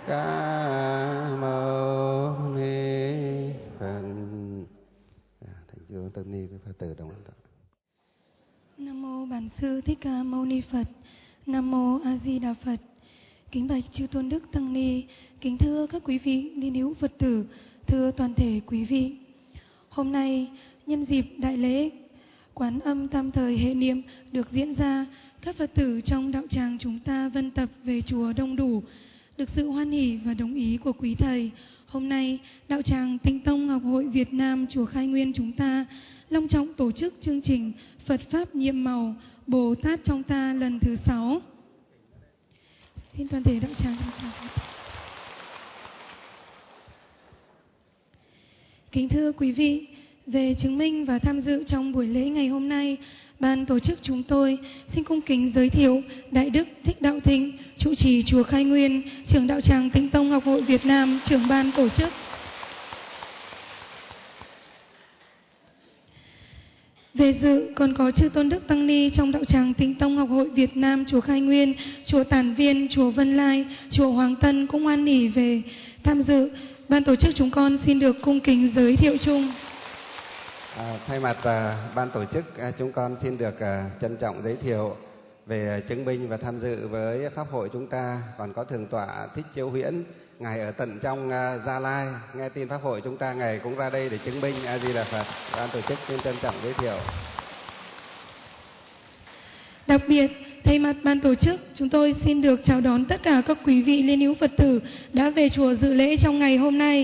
Ca Mâu Ni Phật. Thầy chú Tâm Ni với Phật tử đồng hành. Nam mô Bản Sư Thích Ca Mâu Ni Phật. Nam mô A Di Đà Phật. Kính bạch chư tôn đức tăng ni, kính thưa các quý vị liên hữu Phật tử, thưa toàn thể quý vị. Hôm nay nhân dịp đại lễ Quán Âm Tam Thời hệ niệm được diễn ra, các Phật tử trong đạo tràng chúng ta vân tập về chùa đông đủ. Được sự hoan hỷ và đồng ý của quý thầy, hôm nay đạo tràng Tịnh Tông Học hội Việt Nam chùa Khai Nguyên chúng ta long trọng tổ chức chương trình Phật Pháp nhiệm màu Bồ Tát trong ta lần thứ 6. Xin toàn thể đạo tràng kính thưa quý vị, về chứng minh và tham dự trong buổi lễ ngày hôm nay, ban tổ chức chúng tôi xin cung kính giới thiệu Đại Đức Thích Đạo Thịnh, trụ trì chùa Khai Nguyên, trưởng đạo tràng Tịnh Tông Học hội Việt Nam, trưởng ban tổ chức. Về dự còn có chư tôn đức tăng ni trong đạo tràng Tịnh Tông Học hội Việt Nam, chùa Khai Nguyên, chùa Tản Viên, chùa Vân Lai, chùa Hoàng Tân cũng hoan hỉ về tham dự. Ban tổ chức chúng con xin được cung kính giới thiệu chung. Thay mặt ban tổ chức, chúng con xin được trân trọng giới thiệu về chứng minh và tham dự với pháp hội chúng ta. Còn có Thượng tọa Thích Chiếu Huyễn, ngài ở tận trong Gia Lai, nghe tin pháp hội chúng ta, ngài cũng ra đây để chứng minh. A Di Đà Phật. Ban tổ chức xin trân trọng giới thiệu. Đặc biệt, thay mặt ban tổ chức, chúng tôi xin được chào đón tất cả các quý vị liên hữu Phật tử đã về chùa dự lễ trong ngày hôm nay.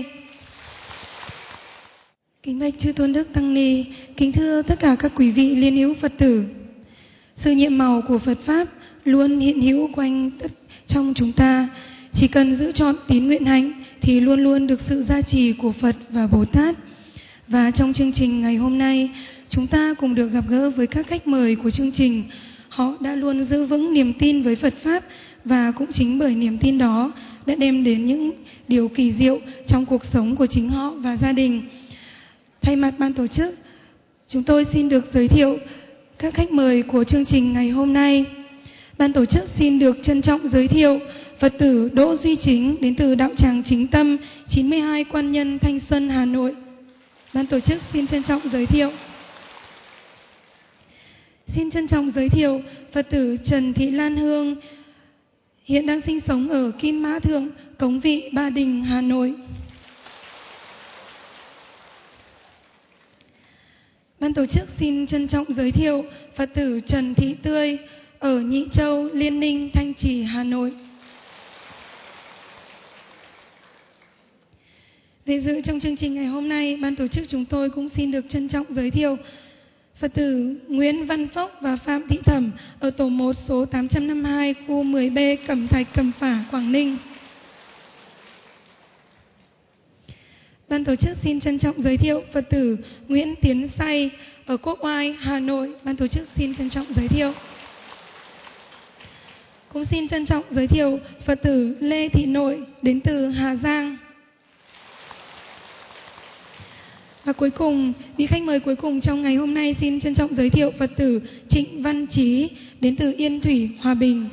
Kính bạch chư tôn đức tăng ni, kính thưa tất cả các quý vị liên hữu Phật tử. Sự nhiệm màu của Phật Pháp luôn hiện hữu quanh trong chúng ta. Chỉ cần giữ trọn tín nguyện hạnh thì luôn luôn được sự gia trì của Phật và Bồ Tát. Và trong chương trình ngày hôm nay, chúng ta cùng được gặp gỡ với các khách mời của chương trình. Họ đã luôn giữ vững niềm tin với Phật Pháp, và cũng chính bởi niềm tin đó đã đem đến những điều kỳ diệu trong cuộc sống của chính họ và gia đình. Thay mặt ban tổ chức, chúng tôi xin được giới thiệu các khách mời của chương trình ngày hôm nay. Ban tổ chức xin được trân trọng giới thiệu Phật tử Đỗ Duy Chính đến từ đạo tràng Chính Tâm 92 Quan Nhân, Thanh Xuân, Hà Nội. Ban tổ chức xin trân trọng giới thiệu. Xin trân trọng giới thiệu Phật tử Trần Thị Lan Hương, hiện đang sinh sống ở Kim Mã Thượng, Cống Vị, Ba Đình, Hà Nội. Ban tổ chức xin trân trọng giới thiệu Phật tử Trần Thị Tươi ở Nhị Châu, Liên Ninh, Thanh Trì, Hà Nội. Về dự trong chương trình ngày hôm nay, ban tổ chức chúng tôi cũng xin được trân trọng giới thiệu Phật tử Nguyễn Văn Phúc và Phạm Thị Thẩm ở tổ 1 số 852 khu 10B, Cẩm Thạch, Cẩm Phả, Quảng Ninh. Ban tổ chức xin trân trọng giới thiệu Phật tử Nguyễn Tiến Say ở Quốc Oai, Hà Nội. Ban tổ chức xin trân trọng giới thiệu. Cũng xin trân trọng giới thiệu Phật tử Lê Thị Nội đến từ Hà Giang. Và cuối cùng, vị khách mời cuối cùng trong ngày hôm nay xin trân trọng giới thiệu Phật tử Trịnh Văn Trí đến từ Yên Thủy, Hòa Bình.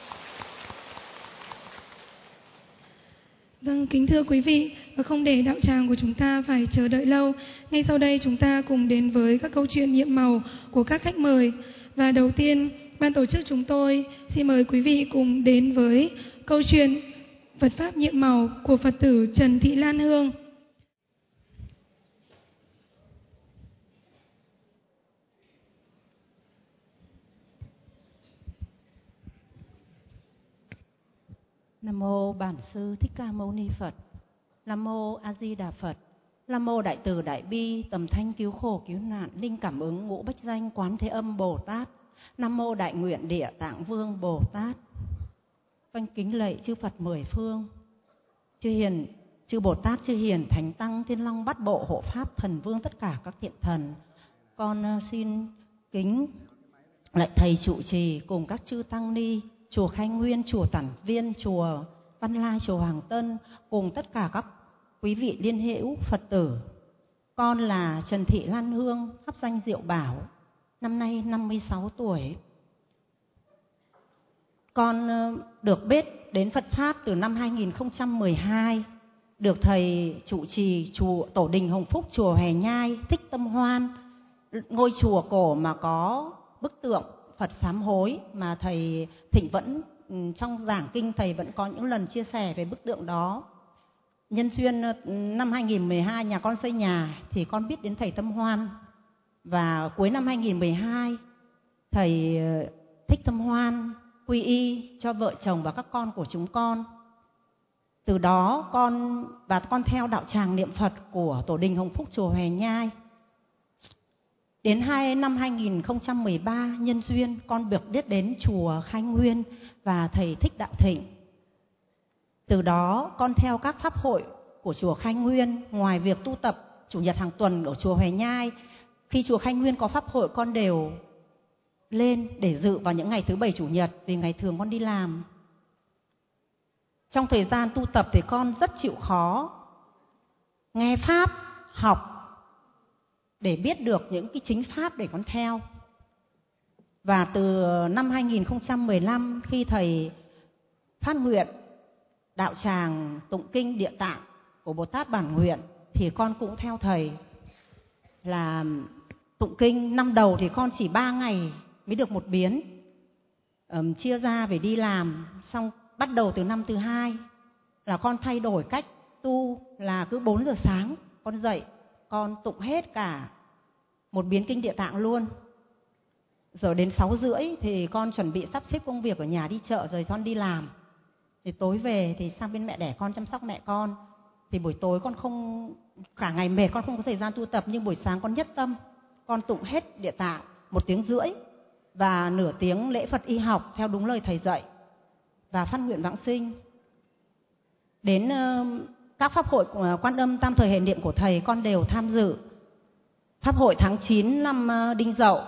Vâng, kính thưa quý vị, và không để đạo tràng của chúng ta phải chờ đợi lâu, ngay sau đây chúng ta cùng đến với các câu chuyện nhiệm màu của các khách mời. Và đầu tiên, ban tổ chức chúng tôi xin mời quý vị cùng đến với câu chuyện Phật Pháp nhiệm màu của Phật tử Trần Thị Lan Hương. Nam mô Bản Sư Thích Ca Mâu Ni Phật. Nam mô A Di Đà Phật. Nam mô Đại Từ Đại Bi Tầm Thanh Cứu Khổ Cứu Nạn Linh Cảm Ứng Ngũ Bách Danh Quán Thế Âm Bồ Tát. Nam mô Đại Nguyện Địa Tạng Vương Bồ Tát. Vâng, kính lạy chư Phật mười phương, chư Bồ Tát, chư Hiền, Thánh Tăng, Thiên Long Bát Bộ, Hộ Pháp, Thần Vương, tất cả các thiện thần. Con xin kính lạy thầy trụ trì cùng các chư tăng ni chùa Khai Nguyên, chùa Tản Viên, chùa Văn Lai, chùa Hoàng Tân, cùng tất cả các quý vị liên hữu Phật tử. Con là Trần Thị Lan Hương, pháp danh Diệu Bảo, năm nay 56 tuổi. Con được biết đến Phật Pháp từ năm 2012, được thầy trụ trì chùa Tổ đình Hồng Phúc, chùa Hòe Nhai, Thích Tâm Hoan, ngôi chùa cổ mà có bức tượng Phật sám hối mà thầy Thịnh vẫn trong giảng kinh thầy vẫn có những lần chia sẻ về bức tượng đó. Nhân duyên năm 2012 nhà con xây nhà thì con biết đến thầy Tâm Hoan, và cuối năm 2012 thầy Thích Tâm Hoan quy y cho vợ chồng và các con của chúng con. Từ đó con theo đạo tràng niệm Phật của Tổ đình Hồng Phúc chùa Hòe Nhai. Đến năm 2013 nhân duyên con được biết đến chùa Khai Nguyên và thầy Thích Đạo Thịnh. Từ đó con theo các pháp hội của chùa Khai Nguyên, ngoài việc tu tập chủ nhật hàng tuần ở chùa Hòe Nhai, khi chùa Khai Nguyên có pháp hội con đều lên để dự vào những ngày thứ Bảy Chủ nhật, vì ngày thường con đi làm. Trong thời gian tu tập thì con rất chịu khó nghe pháp, học để biết được những cái chính pháp để con theo. Và từ năm 2015 khi thầy phát nguyện đạo tràng tụng kinh Địa Tạng của Bồ Tát Bản Nguyện thì con cũng theo thầy là tụng kinh. Năm đầu thì con chỉ 3 ngày mới được một biến, chia ra về đi làm. Xong bắt đầu từ năm thứ 2 là con thay đổi cách tu, là cứ 4 giờ sáng con dậy con tụng hết cả một biến kinh Địa Tạng luôn. Rồi đến 6 rưỡi thì con chuẩn bị sắp xếp công việc ở nhà, đi chợ rồi con đi làm. Thì tối về thì sang bên mẹ đẻ con chăm sóc mẹ con. Thì buổi tối con không, cả ngày mệt con không có thời gian tu tập, nhưng buổi sáng con nhất tâm con tụng hết Địa Tạng 1 tiếng rưỡi và nửa tiếng lễ Phật y học theo đúng lời thầy dạy và phát nguyện vãng sinh. Đến các pháp hội Quan Âm Tam Thời Hệ Niệm của thầy con đều tham dự. Pháp hội tháng 9 năm Đinh Dậu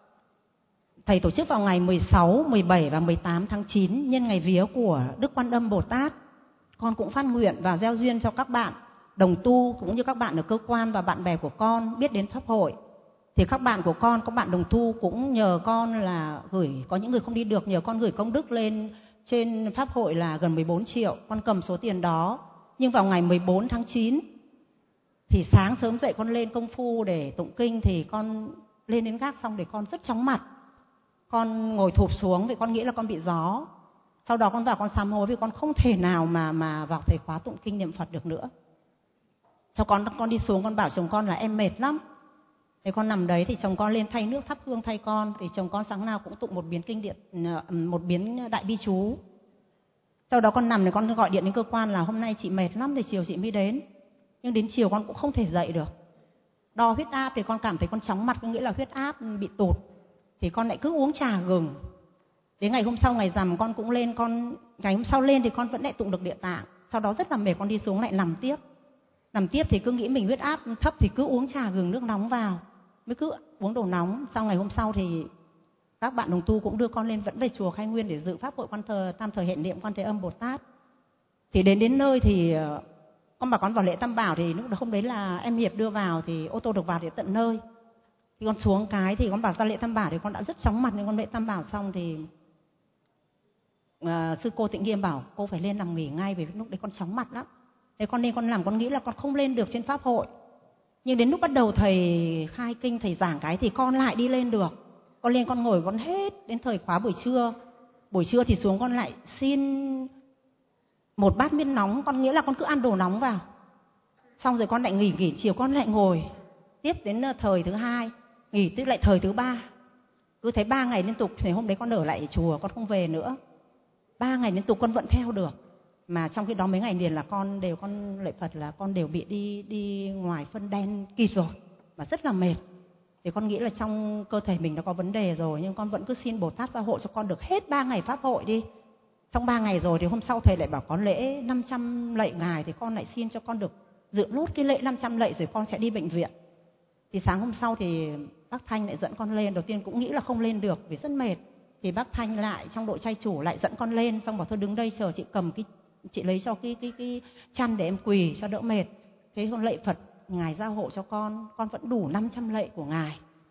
thầy tổ chức vào ngày 16, 17 và 18 tháng 9 nhân ngày vía của Đức Quan Âm Bồ Tát. Con cũng phát nguyện và gieo duyên cho các bạn đồng tu cũng như các bạn ở cơ quan và bạn bè của con biết đến pháp hội. Thì các bạn của con, các bạn đồng tu cũng nhờ con là có những người không đi được, nhờ con gửi công đức lên trên pháp hội là gần 14 triệu. Con cầm số tiền đó. Nhưng vào ngày 14 tháng 9 thì sáng sớm dậy con lên công phu để tụng kinh, thì con lên đến gác xong để con rất chóng mặt. Con ngồi thụp xuống vì con nghĩ là con bị gió. Sau đó con vào con sám hối vì con không thể nào mà vào thầy khóa tụng kinh niệm Phật được nữa. Sau con đi xuống con bảo chồng con là em mệt lắm. Thì con nằm đấy thì chồng con lên thay nước thắp hương thay con. Thì chồng con sáng nào cũng tụng một biến đại bi chú. Sau đó con nằm thì con gọi điện đến cơ quan là hôm nay chị mệt lắm thì chiều chị mới đến. Nhưng đến chiều con cũng không thể dậy được. Đo huyết áp thì con cảm thấy con chóng mặt, có nghĩa là huyết áp bị tụt. Thì con lại cứ uống trà gừng. Đến ngày hôm sau ngày rằm con cũng lên, ngày hôm sau lên thì con vẫn lại tụng được Địa Tạng. Sau đó rất là mệt con đi xuống lại nằm tiếp. Nằm tiếp thì cứ nghĩ mình huyết áp thấp thì cứ uống trà gừng nước nóng vào, mới cứ uống đồ nóng. Sau ngày hôm sau thì các bạn đồng tu cũng đưa con lên vẫn về chùa Khai Nguyên để dự pháp hội Tam Thời Hệ Niệm Quan Thế Âm Bồ Tát. Thì đến nơi thì con bảo con vào lễ Tam Bảo, thì lúc đó hôm đấy là em Hiệp đưa vào thì ô tô được vào đến tận nơi. Thì con xuống cái thì con bảo ra lễ Tam Bảo thì con đã rất chóng mặt, nhưng con lễ Tam Bảo xong thì sư cô Tịnh Nghiêm bảo cô phải lên nằm nghỉ ngay vì lúc đấy con chóng mặt lắm. Thế con nên con nằm, con nghĩ là con không lên được trên pháp hội. Nhưng đến lúc bắt đầu thầy khai kinh, thầy giảng cái thì con lại đi lên được. Con lên con ngồi con hết đến thời khóa buổi trưa. Buổi trưa thì xuống con lại xin một bát miên nóng, con nghĩ là con cứ ăn đồ nóng vào. Xong rồi con lại nghỉ chiều con lại ngồi tiếp đến thời thứ 2, nghỉ tiếp lại thời thứ 3. Cứ thấy 3 ngày liên tục thì hôm đấy con ở lại chùa, con không về nữa. 3 ngày liên tục con vẫn theo được. Mà trong khi đó mấy ngày liền là con lạy Phật là con đều bị đi ngoài phân đen kịt rồi, mà rất là mệt. Thì con nghĩ là trong cơ thể mình nó có vấn đề rồi, nhưng con vẫn cứ xin Bồ Tát gia hộ cho con được hết 3 ngày pháp hội đi. Trong 3 ngày rồi thì hôm sau thầy lại bảo có lễ 500 lạy ngài, thì con lại xin cho con được dự nốt cái lễ 500 lạy rồi con sẽ đi bệnh viện. Thì sáng hôm sau thì bác Thanh lại dẫn con lên. Đầu tiên cũng nghĩ là không lên được vì rất mệt. Thì bác Thanh lại trong đội trai chủ lại dẫn con lên, xong bảo thôi đứng đây chờ chị cầm chị lấy cho cái chăn để em quỳ cho đỡ mệt. Thế con lạy Phật ngài gia hộ cho con vẫn đủ 500 lạy của ngài.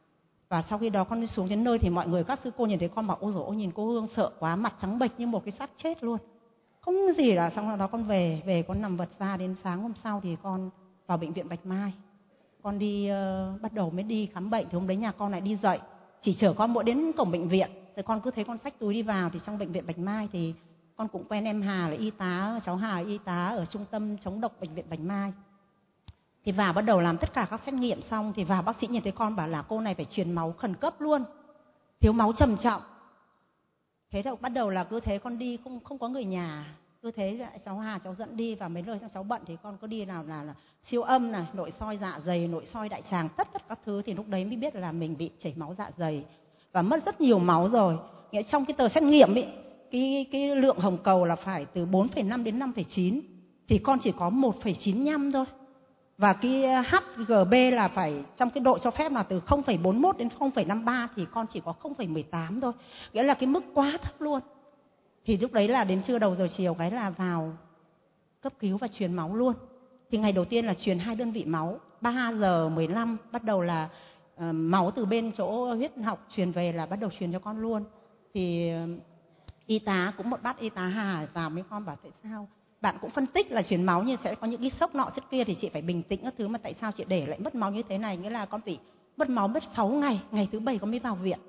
Và sau khi đó con đi xuống đến nơi thì mọi người, các sư cô nhìn thấy con bảo ôi dồi ôi, nhìn cô Hương sợ quá, mặt trắng bệch như một cái xác chết luôn. Không gì là xong đó con về con nằm vật ra, đến sáng hôm sau thì con vào bệnh viện Bạch Mai. Con đi bắt đầu mới đi khám bệnh thì hôm đấy nhà con lại đi dậy. Chỉ chở con mỗi đến cổng bệnh viện, rồi con cứ thấy con xách túi đi vào thì trong bệnh viện Bạch Mai thì con cũng quen em Hà là y tá, cháu Hà y tá ở trung tâm chống độc bệnh viện Bạch Mai. Thì vào bắt đầu làm tất cả các xét nghiệm xong thì vào bác sĩ nhìn thấy con bảo là cô này phải truyền máu khẩn cấp luôn, thiếu máu trầm trọng. Thế thì bắt đầu là cứ thế con đi, không có người nhà, cứ thế cháu Hà cháu dẫn đi, và mấy nơi cháu bận thì con cứ đi nào là siêu âm này, nội soi dạ dày, nội soi đại tràng, tất các thứ, thì lúc đấy mới biết là mình bị chảy máu dạ dày và mất rất nhiều máu rồi. Nghĩa trong cái tờ xét nghiệm ấy, cái lượng hồng cầu là phải từ 4,5 đến 5,9 thì con chỉ có 1,95 thôi. Và cái HGB là phải trong cái độ cho phép là từ 0,41 đến 0,53 thì con chỉ có 0,18 thôi. Nghĩa là cái mức quá thấp luôn. Thì lúc đấy là đến trưa đầu giờ chiều cái là vào cấp cứu và truyền máu luôn. Thì ngày đầu tiên là truyền 2 đơn vị máu, 3 giờ 15 bắt đầu là máu từ bên chỗ huyết học truyền về là bắt đầu truyền cho con luôn. Thì y tá cũng một bác y tá Hà vào mấy con bảo tại sao bạn cũng phân tích là truyền máu như sẽ có những cái sốc nọ chất kia thì chị phải bình tĩnh các thứ, mà tại sao chị để lại mất máu như thế này? Nghĩa là con bị mất máu mất 6 ngày, ngày thứ 7 con mới vào viện.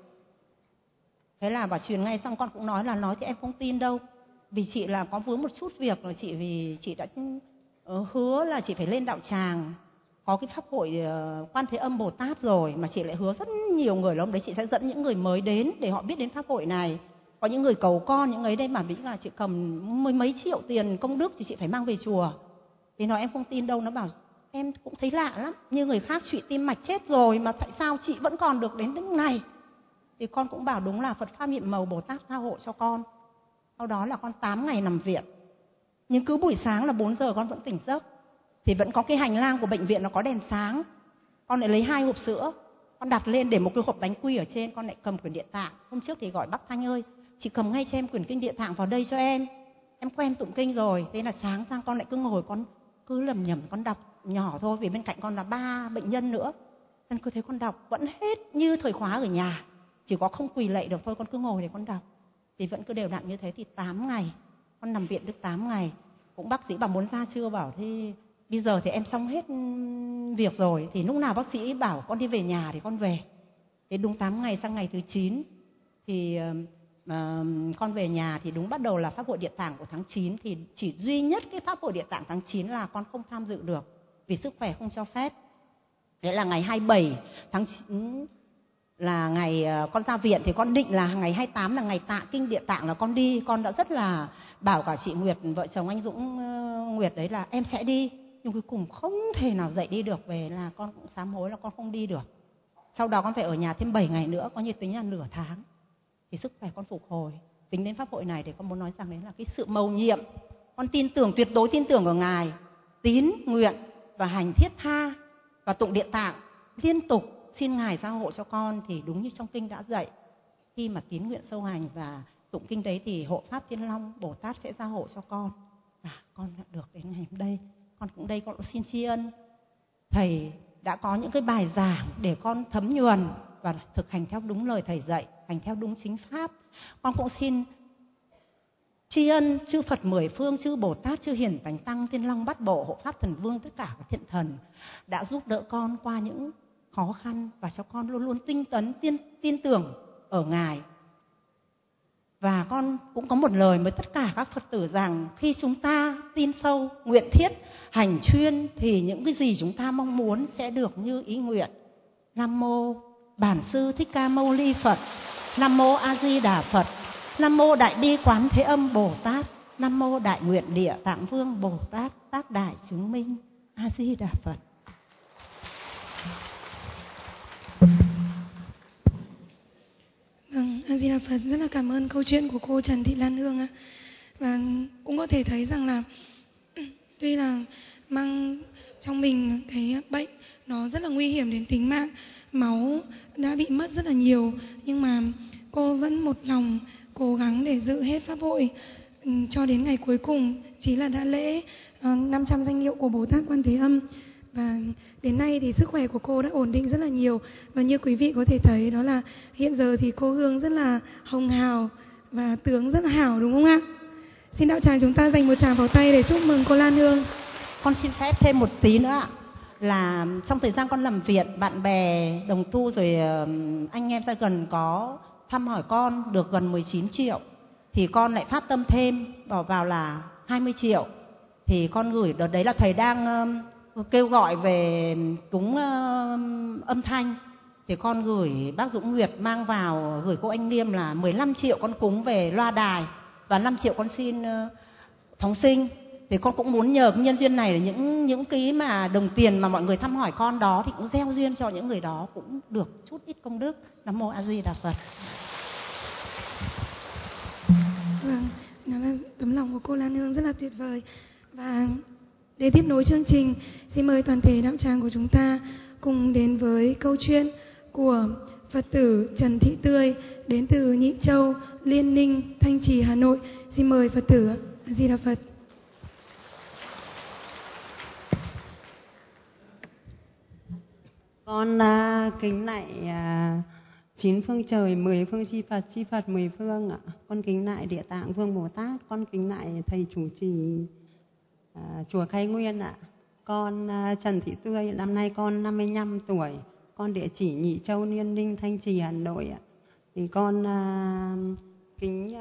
Thế là bảo truyền ngay xong con cũng nói thì em không tin đâu, vì chị là có vướng một chút việc là chị, vì chị đã hứa là chị phải lên đạo tràng có cái pháp hội Quan Thế Âm Bồ Tát rồi, mà chị lại hứa rất nhiều người là hôm đấy chị sẽ dẫn những người mới đến để họ biết đến pháp hội này. Có những người cầu con, những ấy đây mà nghĩ là chị cầm mấy triệu tiền công đức thì chị phải mang về chùa. Thì nói em không tin đâu, nó bảo em cũng thấy lạ lắm, như người khác trụy tim mạch chết rồi mà tại sao chị vẫn còn được đến lúc này? Thì con cũng bảo đúng là Phật Pháp Nhiệm Màu Bồ Tát tha hộ cho con. Sau đó là con 8 ngày nằm viện. Nhưng cứ buổi sáng là 4 giờ con vẫn tỉnh giấc. Thì vẫn có cái hành lang của bệnh viện nó có đèn sáng. Con lại lấy 2 hộp sữa, con đặt lên để một cái hộp bánh quy ở trên, con lại cầm quyển Địa Tạng. Hôm trước thì gọi bác Thanh ơi, chị cầm ngay cho em quyển kinh Địa Tạng vào đây cho em quen tụng kinh rồi. Thế là sáng sang con lại cứ ngồi, con cứ lầm nhầm con đọc nhỏ thôi, vì bên cạnh con là 3 bệnh nhân nữa. Con cứ thấy con đọc vẫn hết như thời khóa ở nhà, chỉ có không quỳ lạy được thôi, con cứ ngồi để con đọc. Thì vẫn cứ đều đặn như thế. Thì 8 ngày con nằm viện được 8 ngày. Cũng bác sĩ bảo muốn ra chưa, bảo thế bây giờ thì em xong hết việc rồi, thì lúc nào bác sĩ bảo con đi về nhà thì con về. Thế đúng 8 ngày, sang ngày thứ 9 thì con về nhà. Thì đúng bắt đầu là pháp hội Địa Tạng của tháng 9. Thì chỉ duy nhất cái pháp hội Địa Tạng tháng 9 là con không tham dự được vì sức khỏe không cho phép. Đấy là ngày 27 tháng 9 là ngày con ra viện. Thì con định là ngày 28 là ngày tạ kinh Địa Tạng là con đi. Con đã rất là bảo cả chị Nguyệt, vợ chồng anh Dũng Nguyệt đấy là em sẽ đi. Nhưng cuối cùng không thể nào dậy đi được, về là con cũng sám hối là con không đi được. Sau đó con phải ở nhà thêm 7 ngày nữa, coi như tính là nửa tháng thì sức khỏe con phục hồi. Tính đến pháp hội này thì con muốn nói rằng đấy là cái sự mầu nhiệm. Con tin tưởng, tuyệt đối tin tưởng ở Ngài, tín nguyện và hành thiết tha và tụng Địa Tạng liên tục, xin Ngài gia hộ cho con. Thì đúng như trong kinh đã dạy, khi mà tín nguyện sâu hành và tụng kinh đấy thì hộ Pháp Thiên Long Bồ Tát sẽ gia hộ cho con. Và con đã được đến ngày hôm đây. Con cũng xin tri ân thầy đã có những cái bài giảng để con thấm nhuần và thực hành theo đúng lời thầy dạy, hành theo đúng chính pháp. Con cũng xin tri ân chư Phật mười phương, chư Bồ Tát, chư Hiền Thánh Tăng, Thiên Long Bát Bộ, Hộ Pháp Thần Vương, tất cả các thiện thần đã giúp đỡ con qua những khó khăn và cho con luôn luôn tinh tấn, tin tưởng ở Ngài. Và con cũng có một lời với tất cả các Phật tử rằng khi chúng ta tin sâu, nguyện thiết, hành chuyên thì những cái gì chúng ta mong muốn sẽ được như ý nguyện. Nam mô Bản Sư Thích Ca Mâu Ni Phật. Nam mô A Di Đà Phật. Nam mô Đại Bi Quán Thế Âm Bồ Tát. Nam mô Đại Nguyện Địa Tạng Vương Bồ Tát, tác đại chứng minh. A Di Đà Phật. Vâng, A Di Đà Phật. Rất là cảm ơn câu chuyện của cô Trần Thị Lan Hương ạ. Và cũng có thể thấy rằng là tuy là mang trong mình cái bệnh nó rất là nguy hiểm đến tính mạng, máu đã bị mất rất là nhiều, nhưng mà cô vẫn một lòng cố gắng để giữ hết pháp hội cho đến ngày cuối cùng, chính là đã lễ 500 danh hiệu của Bồ Tát Quan Thế Âm. Và đến nay thì sức khỏe của cô đã ổn định rất là nhiều. Và như quý vị có thể thấy đó là hiện giờ thì cô Hương rất là hồng hào và tướng rất là hảo, đúng không ạ? Xin đạo tràng chúng ta dành một tràng pháo tay để chúc mừng cô Lan Hương. Con xin phép thêm một tí nữa ạ. Là trong thời gian con làm việc, bạn bè, đồng tu rồi anh em ra gần có thăm hỏi con được gần 19 triệu. Thì con lại phát tâm thêm bỏ vào là 20 triệu. Thì con gửi, đợt đấy là thầy đang kêu gọi về cúng âm thanh. Thì con gửi bác Dũng Nguyệt mang vào, gửi cô Anh Liêm là 15 triệu con cúng về loa đài. Và 5 triệu con xin phóng sinh. Thì con cũng muốn nhờ cái nhân duyên này là những cái mà đồng tiền mà mọi người thăm hỏi con đó thì cũng gieo duyên cho những người đó cũng được chút ít công đức. Nam mô A Di Đà Phật. Vâng, đó là tấm lòng của cô Lan Hương rất là tuyệt vời. Và để tiếp nối chương trình, xin mời toàn thể đạo tràng của chúng ta cùng đến với câu chuyện của Phật tử Trần Thị Tươi đến từ Nhị Châu, Liên Ninh, Thanh Trì, Hà Nội. Xin mời Phật tử. A Di Đà Phật. Con kính lạy 9 phương trời, 10 phương chi Phật 10 phương ạ. Con kính lạy Địa Tạng Vương Bồ Tát, con kính lạy thầy chủ trì chùa Khai Nguyên ạ. Con Trần Thị Tươi, năm nay con 55 tuổi, con địa chỉ Nhị Châu, Liên Ninh, Thanh Trì, Hà Nội ạ. Thì con kính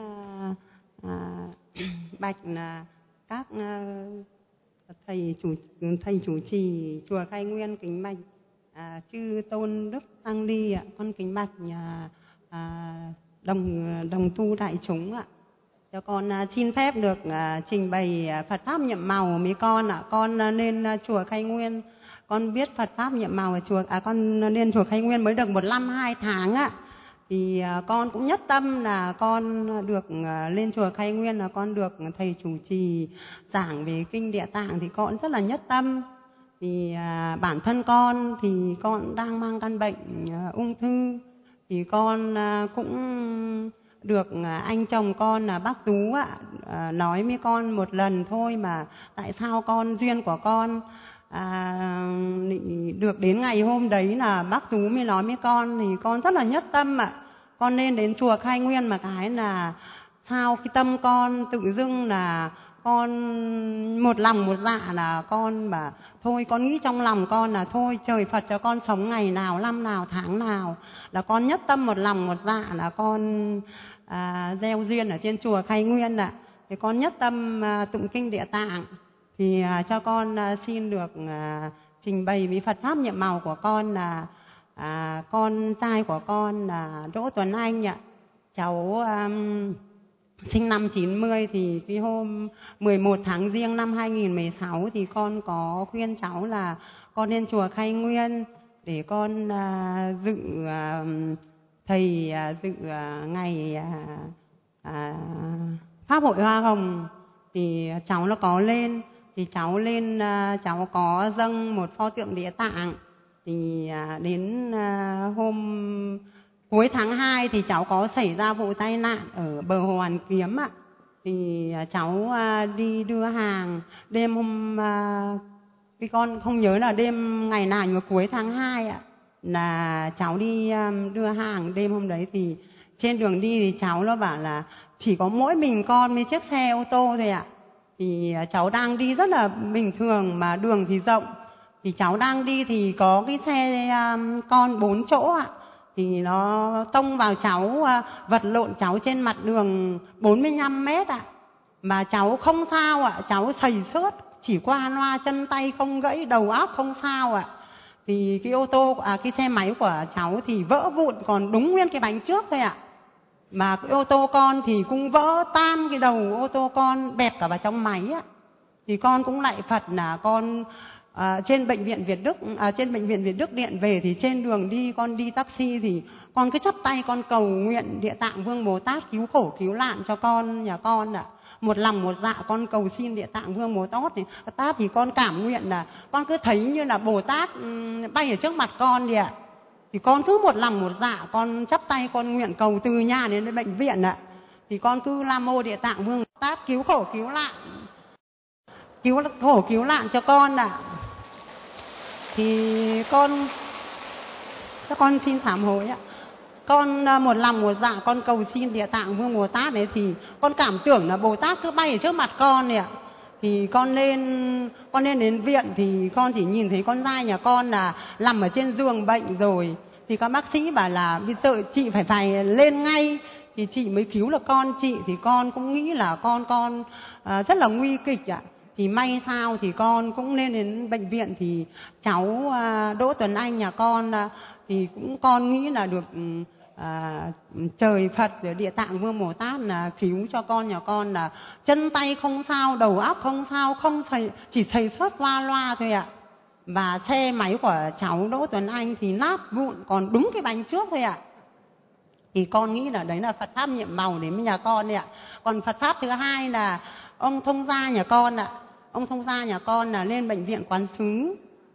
bạch là các thầy chủ trì chùa Khai Nguyên, kính bạch chư tôn đức tăng ni ạ. Con kính bạch đồng tu đại chúng ạ. Cho con xin phép được trình bày Phật pháp nhiệm màu với con ạ. Con lên chùa Khai Nguyên, con biết Phật pháp nhiệm màu ở chùa con lên chùa Khai Nguyên mới được 1 năm 2 tháng ạ. Thì con cũng nhất tâm là con được lên chùa Khai Nguyên là con được thầy chủ trì giảng về kinh Địa Tạng, thì con rất là nhất tâm. Thì bản thân con thì con đang mang căn bệnh ung thư, thì con cũng được anh chồng con là bác Tú ạ nói với con một lần thôi mà tại sao con duyên của con được đến ngày hôm đấy là bác Tú mới nói với con, thì con rất là nhất tâm ạ. Con nên đến chùa Khai Nguyên mà cái là sao cái tâm con tự dưng là con một lòng một dạ là con mà thôi, con nghĩ trong lòng con là thôi trời Phật cho con sống ngày nào, năm nào, tháng nào, là con nhất tâm một lòng một dạ là con gieo duyên ở trên chùa Khai Nguyên ạ. Thì con nhất tâm tụng kinh Địa Tạng. Thì cho con xin được trình bày với Phật pháp nhiệm màu của con là con trai của con là Đỗ Tuấn Anh ạ. Cháu sinh năm 90, thì cái hôm 11 tháng Giêng năm 2016 thì con có khuyên cháu là con lên chùa Khai Nguyên để con dự thầy dự ngày Pháp hội Hoa Hồng. Thì cháu nó có lên, thì cháu lên cháu có dâng một pho tượng Địa Tạng. Thì đến hôm cuối tháng 2 thì cháu có xảy ra vụ tai nạn ở bờ Hồ Hoàn Kiếm ạ. Thì cháu đi đưa hàng đêm hôm cái con không nhớ là đêm ngày nào nhưng mà cuối tháng 2 ạ, là cháu đi đưa hàng. Đêm hôm đấy thì trên đường đi thì cháu nó bảo là chỉ có mỗi mình con với chiếc xe ô tô thôi ạ. Thì cháu đang đi rất là bình thường mà đường thì rộng. Thì cháu đang đi thì có cái xe con 4 chỗ ạ. Thì nó tông vào cháu, vật lộn cháu trên mặt đường 45 mét ạ. Mà cháu không sao ạ, cháu sầy xước, chỉ qua loa, chân tay không gãy, đầu óc không sao ạ. Thì cái ô tô, cái xe máy của cháu thì vỡ vụn, còn đúng nguyên cái bánh trước thôi ạ. Mà cái ô tô con thì cũng vỡ tan cái đầu ô tô con, bẹp cả vào trong máy ạ. Thì con cũng lạy Phật là con trên bệnh viện Việt Đức điện về, thì trên đường đi con đi taxi thì con cứ chắp tay con cầu nguyện Địa Tạng Vương Bồ Tát cứu khổ cứu nạn cho con nhà con ạ. Một lòng một dạ con cầu xin Địa Tạng Vương Bồ Tát thì con cảm nguyện là con cứ thấy như là Bồ Tát bay ở trước mặt con đi ạ. Thì con cứ một lòng một dạ con chắp tay con nguyện cầu từ nhà đến bệnh viện ạ. Thì con cứ Nam Mô Địa Tạng Vương Bồ Tát cứu khổ cứu nạn cho con ạ. thì con xin sám hối ạ. Con một lòng một dạ con cầu xin Địa Tạng Vương Bồ Tát đấy, thì con cảm tưởng là Bồ Tát cứ bay ở trước mặt con này ạ. Thì con lên đến viện thì con chỉ nhìn thấy con trai nhà con là nằm ở trên giường bệnh rồi. Thì các bác sĩ bảo là bây giờ chị phải lên ngay thì chị mới cứu được con chị. Thì con cũng nghĩ là con rất là nguy kịch ạ. Thì may sao thì con cũng lên đến bệnh viện, thì cháu Đỗ Tuấn Anh nhà con thì cũng con nghĩ là được trời Phật rồi Địa Tạng Vương Bồ Tát là cứu cho con nhà con là chân tay không sao, đầu óc không sao, chỉ thầy xuất qua loa thôi ạ. Và xe máy của cháu Đỗ Tuấn Anh thì nát vụn, còn đúng cái bánh trước thôi ạ. Thì con nghĩ là đấy là Phật pháp nhiệm màu đến với nhà con đấy ạ. Còn Phật pháp thứ hai là ông thông gia nhà con ạ. Ông thông gia nhà con là lên bệnh viện Quán Sứ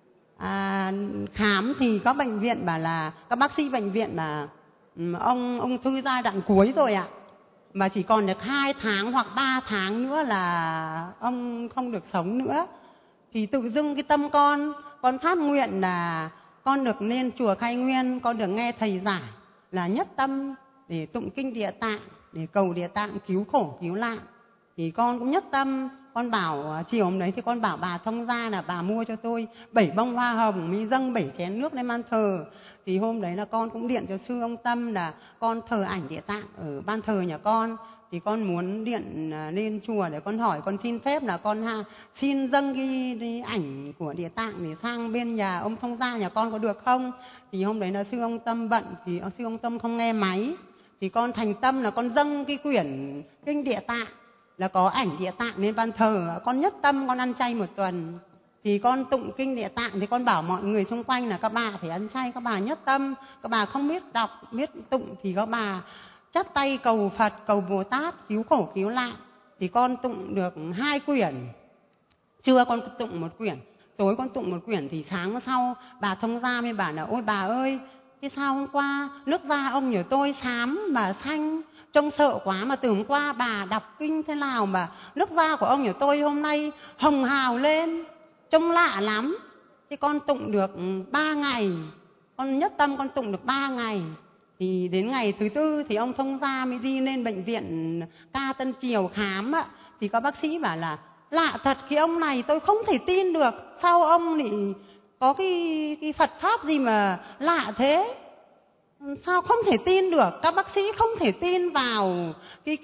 khám, thì các bệnh viện bảo là các bác sĩ bệnh viện là ông thư giai đoạn cuối rồi ạ, mà chỉ còn được 2 tháng hoặc 3 tháng nữa là ông không được sống nữa. Thì tự dưng cái tâm con phát nguyện là con được lên chùa Khai Nguyên, con được nghe thầy giải là nhất tâm để tụng kinh Địa Tạng, để cầu Địa Tạng cứu khổ cứu nạn. Thì con cũng nhất tâm, con bảo chiều hôm đấy thì con bảo bà thông gia là bà mua cho tôi 7 bông hoa hồng, mới dâng 7 chén nước lên ban thờ. Thì hôm đấy là con cũng điện cho sư ông Tâm là con thờ ảnh Địa Tạng ở ban thờ nhà con. Thì con muốn điện lên chùa để con hỏi, con xin phép là con xin dâng cái ảnh của Địa Tạng để sang bên nhà ông thông gia nhà con có được không? Thì hôm đấy là sư ông Tâm bận, thì sư ông Tâm không nghe máy. Thì con thành tâm là con dâng cái quyển kinh Địa Tạng, là có ảnh Địa Tạng lên ban thờ. Con nhất tâm con ăn chay 1 tuần. Thì con tụng kinh Địa Tạng thì con bảo mọi người xung quanh là các bà phải ăn chay, các bà nhất tâm. Các bà không biết đọc, biết tụng thì các bà chắp tay cầu Phật, cầu Bồ Tát cứu khổ cứu nạn. Thì con tụng được 2 quyển. Trưa con tụng 1 quyển, tối con tụng 1 quyển. Thì sáng sau bà thông gia mới bảo là ôi bà ơi, thế sao hôm qua nước da ông nhà tôi xám mà xanh, trông sợ quá, mà từ hôm qua bà đọc kinh thế nào mà nước da của ông nhà tôi hôm nay hồng hào lên, trông lạ lắm. Thì con tụng được 3 ngày, con nhất tâm con tụng được 3 ngày. Thì đến ngày thứ 4 thì ông thông gia mới đi lên bệnh viện Ca Tân Triều khám ạ. Thì các bác sĩ bảo là lạ thật, cái ông này tôi không thể tin được, sao ông lại có cái Phật pháp gì mà lạ thế, sao không thể tin được. Các bác sĩ không thể tin vào cái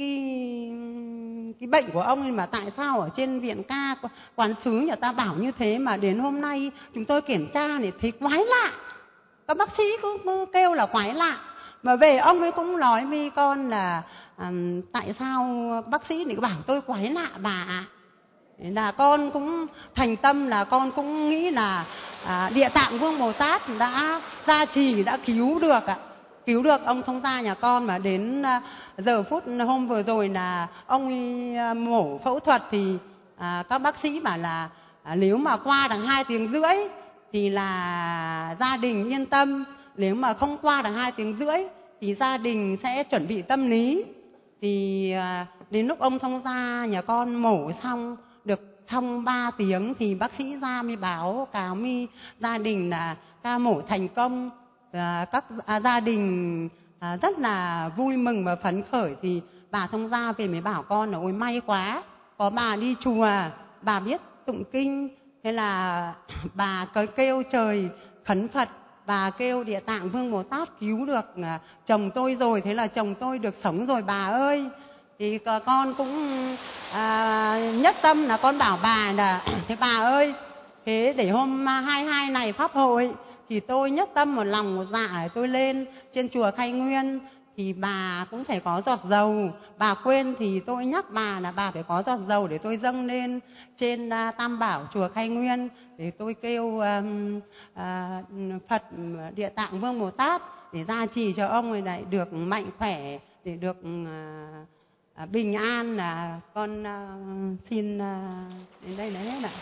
bệnh của ông, mà tại sao ở trên viện Ca Quán Sứ nhà ta bảo như thế, mà đến hôm nay chúng tôi kiểm tra thì thấy quái lạ. Các bác sĩ cũng kêu là quái lạ. Mà về ông ấy cũng nói với con là tại sao bác sĩ lại bảo tôi quái lạ bà ạ. Là con cũng thành tâm là con cũng nghĩ là Địa Tạng Vương Bồ Tát đã gia trì, đã cứu được ạ. Cứu được ông thông gia nhà con. Mà đến giờ phút hôm vừa rồi là ông mổ phẫu thuật thì các bác sĩ bảo là nếu mà qua được 2 tiếng rưỡi thì là gia đình yên tâm, nếu mà không qua được 2 tiếng rưỡi thì gia đình sẽ chuẩn bị tâm lý. Thì đến lúc ông thông gia nhà con mổ xong được trong 3 tiếng thì bác sĩ ra mới báo cáo với gia đình là ca mổ thành công. Các gia đình rất là vui mừng và phấn khởi. Thì bà thông gia về mới bảo con là ôi may quá, có bà đi chùa, bà biết tụng kinh. Thế là bà kêu trời khấn Phật, bà kêu Địa Tạng Vương Bồ Tát cứu được chồng tôi rồi, thế là chồng tôi được sống rồi bà ơi. Thì con cũng nhất tâm là con bảo bà là thế bà ơi, thế để hôm 22 này pháp hội thì tôi nhất tâm một lòng một dạ tôi lên trên chùa Khai Nguyên. Thì bà cũng phải có giọt dầu, bà quên thì tôi nhắc bà là bà phải có giọt dầu để tôi dâng lên trên Tam Bảo chùa Khai Nguyên, để tôi kêu Phật Địa Tạng Vương Bồ Tát để gia trì cho ông này lại được mạnh khỏe, để được bình an. Là con xin đến đây là hết ạ.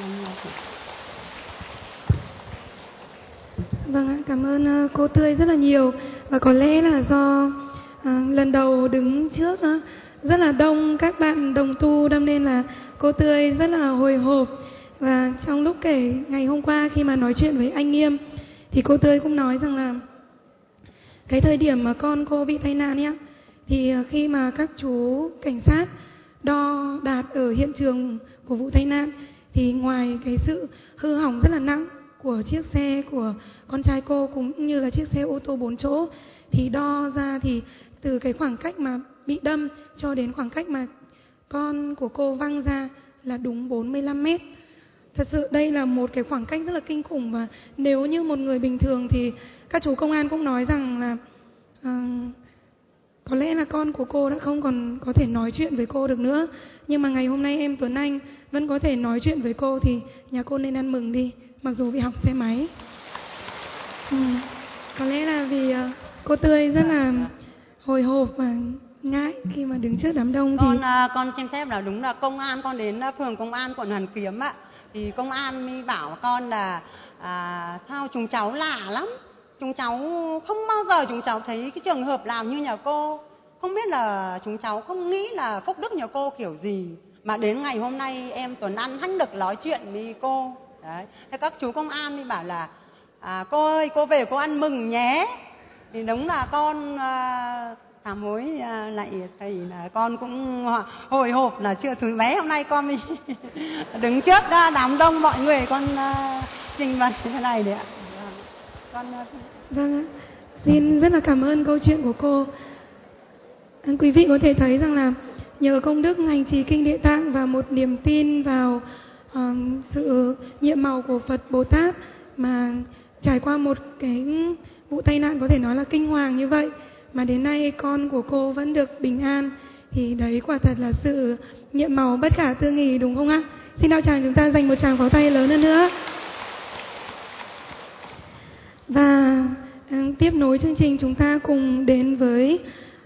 Vâng ạ, cảm ơn cô Tươi rất là nhiều. Và có lẽ là do lần đầu đứng trước rất là đông các bạn đồng tu, đâm nên là cô Tươi rất là hồi hộp. Và trong lúc kể ngày hôm qua khi mà nói chuyện với anh Nghiêm thì cô Tươi cũng nói rằng là cái thời điểm mà con cô bị tai nạn ấy, thì khi mà các chú cảnh sát đo đạc ở hiện trường của vụ tai nạn thì ngoài cái sự hư hỏng rất là nặng của chiếc xe của con trai cô cũng như là chiếc xe ô tô 4 chỗ thì đo ra thì từ cái khoảng cách mà bị đâm cho đến khoảng cách mà con của cô văng ra là đúng 45 mét. Thật sự đây là một cái khoảng cách rất là kinh khủng, và nếu như một người bình thường thì các chú công an cũng nói rằng là có lẽ là con của cô đã không còn có thể nói chuyện với cô được nữa. Nhưng mà ngày hôm nay em Tuấn Anh vẫn có thể nói chuyện với cô thì nhà cô nên ăn mừng đi, mặc dù bị hỏng xe máy. Có lẽ là vì cô Tươi rất là hồi hộp và ngại khi mà đứng trước đám đông. Thì con xin phép là đúng là công an, con đến phường công an quận Hoàn Kiếm ạ, thì công an mới bảo con là sao chúng cháu lạ lắm, chúng cháu không bao giờ chúng cháu thấy cái trường hợp làm như nhà cô, không biết là chúng cháu không nghĩ là phúc đức nhà cô kiểu gì mà đến ngày hôm nay em Tuấn Anh hãnh được nói chuyện với cô. Đấy, thế các chú công an mới bảo là cô ơi, cô về cô ăn mừng nhé. Thì đúng là con sám hối lại thầy là con cũng hồi hộp là chưa thứ bé hôm nay con mới đứng trước đám đông mọi người con trình bày thế này đấy ạ. Vâng ạ, xin rất là cảm ơn câu chuyện của cô. Quý vị có thể thấy rằng là nhờ công đức hành trì kinh Địa Tạng và một niềm tin vào sự nhiệm màu của Phật Bồ Tát mà trải qua một cái vụ tai nạn có thể nói là kinh hoàng như vậy mà đến nay con của cô vẫn được bình an, thì đấy quả thật là sự nhiệm màu bất khả tư nghì, đúng không ạ? Xin đạo tràng chúng ta dành một tràng pháo tay lớn hơn nữa. Và tiếp nối chương trình, chúng ta cùng đến với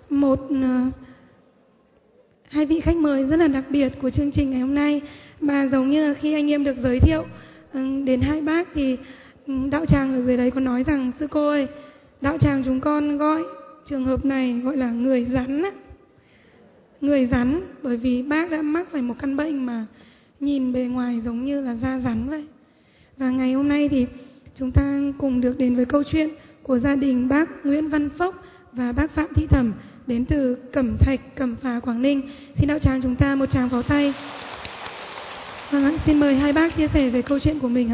hai vị khách mời rất là đặc biệt của chương trình ngày hôm nay. Mà giống như khi anh em được giới thiệu đến hai bác thì đạo tràng ở dưới đấy có nói rằng: sư cô ơi, đạo tràng chúng con gọi trường hợp này gọi là người rắn á. Người rắn, bởi vì bác đã mắc phải một căn bệnh mà nhìn bề ngoài giống như là da rắn vậy. Và ngày hôm nay thì chúng ta cùng được đến với câu chuyện của gia đình bác Nguyễn Văn Phúc và bác Phạm Thị Thẩm đến từ Cẩm Thạch, Cẩm Phả, Quảng Ninh. Xin đạo tràng chúng ta một tràng pháo tay. Vâng, xin mời hai bác chia sẻ về câu chuyện của mình ạ.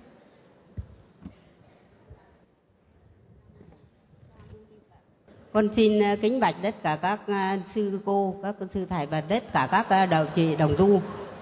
Con xin kính bạch tất cả các sư cô, các sư thầy và tất cả các đạo trì đồng tu.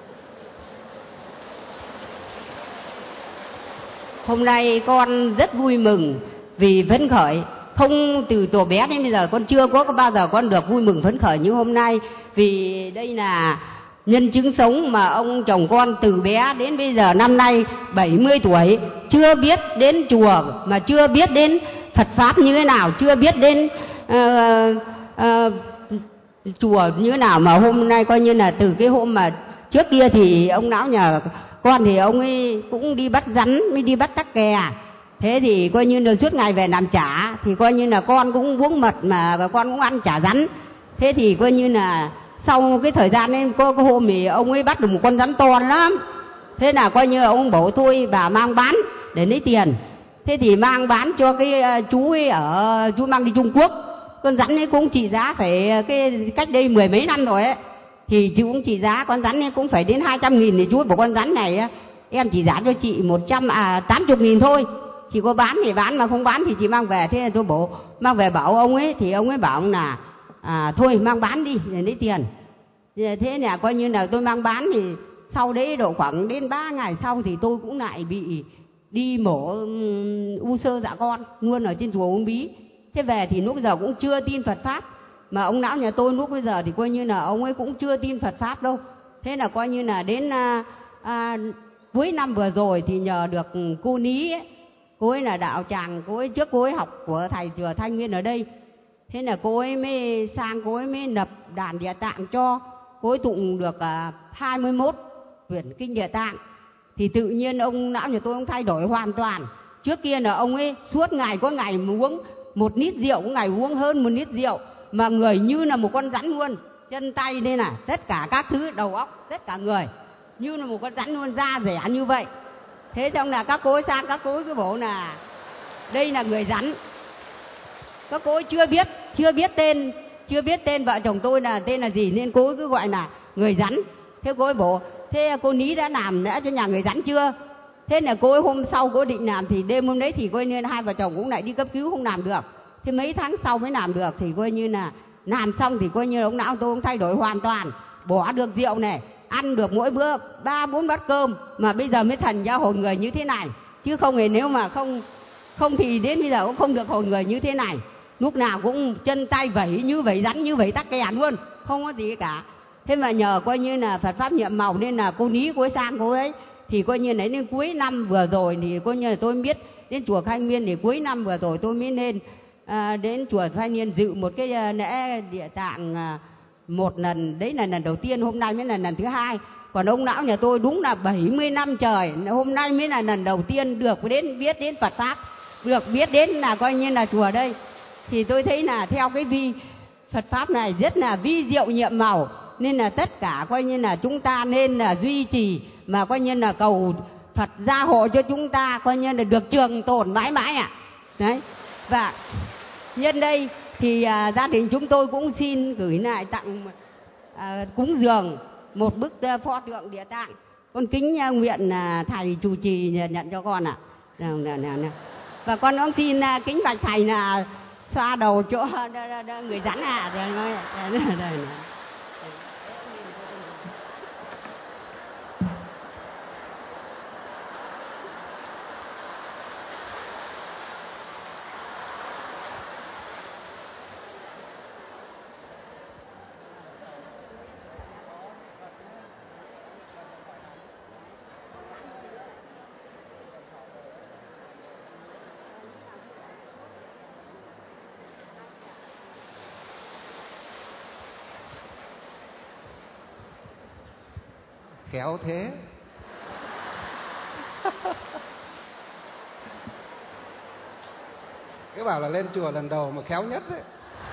Hôm nay con rất vui mừng vì phấn khởi. Không từ tuổi bé đến bây giờ con chưa có bao giờ con được vui mừng phấn khởi như hôm nay. Vì đây là nhân chứng sống mà ông chồng con từ bé đến bây giờ năm nay 70 tuổi chưa biết đến chùa, mà chưa biết đến Phật Pháp như thế nào, chưa biết đến chùa như thế nào, mà hôm nay coi như là từ cái hôm mà trước kia thì ông lão nhà con thì ông ấy cũng đi bắt rắn, mới đi bắt tắc kè. Thế thì coi như là suốt ngày về làm chả, thì coi như là con cũng uống mật mà con cũng ăn chả rắn. Thế thì coi như là sau cái thời gian ấy, có cái hôm thì ông ấy bắt được một con rắn to lắm. Thế là coi như là ông bảo thôi và mang bán để lấy tiền. Thế thì mang bán cho cái chú ấy ở, chú mang đi Trung Quốc. Con rắn ấy cũng trị giá phải cái cách đây 10 mấy năm rồi ấy. Thì chú cũng trị giá con rắn ấy cũng phải đến 200.000. Thì chú bảo con rắn này em chỉ giá cho chị 180.000 thôi. Chị có bán thì bán, mà không bán thì chị mang về. Thế là tôi bảo mang về bảo ông ấy, thì ông ấy bảo là thôi mang bán đi để lấy tiền. Thế là coi như là tôi mang bán, thì sau đấy độ khoảng đến 3 ngày sau thì tôi cũng lại bị đi mổ u xơ dạ con luôn ở trên chùa Uông Bí. Thế về thì lúc giờ cũng chưa tin Phật Pháp, mà ông lão nhà tôi lúc bây giờ thì coi như là ông ấy cũng chưa tin Phật Pháp đâu. Thế là coi như là đến cuối năm vừa rồi thì nhờ được cô Ní ấy, cô ấy là đạo tràng, cô ấy trước cô ấy học của thầy chùa Thanh Nguyên ở đây. Thế là cô ấy mới sang, cô ấy mới nập đàn Địa Tạng cho. Cô ấy tụng được 21 quyển kinh Địa Tạng. Thì tự nhiên ông lão nhà tôi ông thay đổi hoàn toàn. Trước kia là ông ấy suốt ngày có ngày uống 1 lít rượu, có ngày uống hơn 1 lít rượu, mà người như là một con rắn luôn, chân tay đây là tất cả các thứ, đầu óc tất cả người như là một con rắn luôn, da rẻ như vậy. Thế xong là các cô sang các cô cứ bảo là đây là người rắn. Các cô chưa biết tên vợ chồng tôi là tên là gì, nên cô cứ gọi là người rắn. Thế cô ấy bảo thế cô Ní đã làm đã cho nhà người rắn chưa? Thế là cô ấy hôm sau cô định làm thì đêm hôm đấy thì coi như hai vợ chồng cũng lại đi cấp cứu không làm được. Thế mấy tháng sau mới làm được thì coi như là làm xong thì coi như là ông não tôi cũng thay đổi hoàn toàn, bỏ được rượu này, ăn được mỗi bữa 3-4 bát cơm, mà bây giờ mới thành ra hồn người như thế này. Chứ không hề nếu mà không thì đến bây giờ cũng không được hồn người như thế này. Lúc nào cũng chân tay vẩy như vẩy rắn, như vẩy tắc kè luôn, không có gì cả. Thế mà nhờ coi như là Phật pháp nhiệm màu nên là cô Ní cô ấy sang cô ấy thì coi như đấy, đến cuối năm vừa rồi thì coi như là tôi biết đến chùa Khai Nguyên, thì cuối năm vừa rồi tôi mới lên đến chùa Khai Nguyên dự một cái lễ địa tạng một lần, đấy là lần đầu tiên, hôm nay mới là lần thứ hai. Còn ông lão nhà tôi đúng là 70 năm trời, hôm nay mới là lần đầu tiên được biết đến Phật pháp, được biết đến là coi như là chùa đây. Thì tôi thấy là theo cái vi Phật pháp này rất là vi diệu nhiệm màu, nên là tất cả coi như là chúng ta nên là duy trì, mà coi như là cầu Phật gia hộ cho chúng ta coi như là được trường tồn mãi mãi ạ. Đấy. Và nhân đây thì gia đình chúng tôi cũng xin gửi lại tặng cúng dường một bức pho tượng Địa Tạng. Con kính nguyện thầy chủ trì nhận cho con ạ. Và con cũng xin kính bạch thầy là xoa đầu chỗ người rắn ạ. Khéo thế. Cứ bảo là lên chùa lần đầu mà khéo nhất đấy.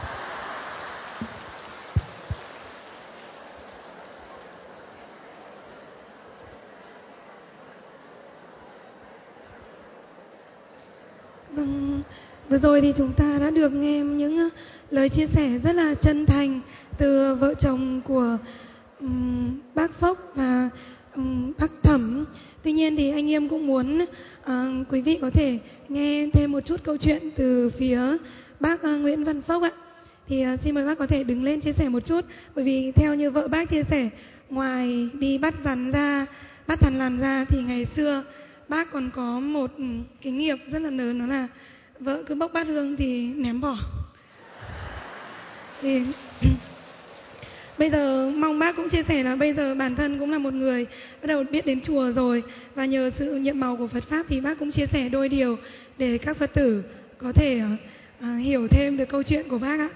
Vâng, vừa rồi thì chúng ta đã được nghe những lời chia sẻ rất là chân thành từ vợ chồng của bác Phốc và bác Thẩm. Tuy nhiên thì anh em cũng muốn quý vị có thể nghe thêm một chút câu chuyện từ phía bác Nguyễn Văn Phốc ạ. Thì xin mời bác có thể đứng lên chia sẻ một chút, bởi vì theo như vợ bác chia sẻ, ngoài đi bắt rắn ra, bắt thằn lằn ra thì ngày xưa bác còn có một cái nghiệp rất là lớn, đó là vợ cứ bốc bát hương thì ném bỏ. Thì bây giờ mong bác cũng chia sẻ là bây giờ bản thân cũng là một người bắt đầu biết đến chùa rồi, và nhờ sự nhiệm màu của Phật pháp thì bác cũng chia sẻ đôi điều để các Phật tử có thể hiểu thêm được câu chuyện của bác ạ.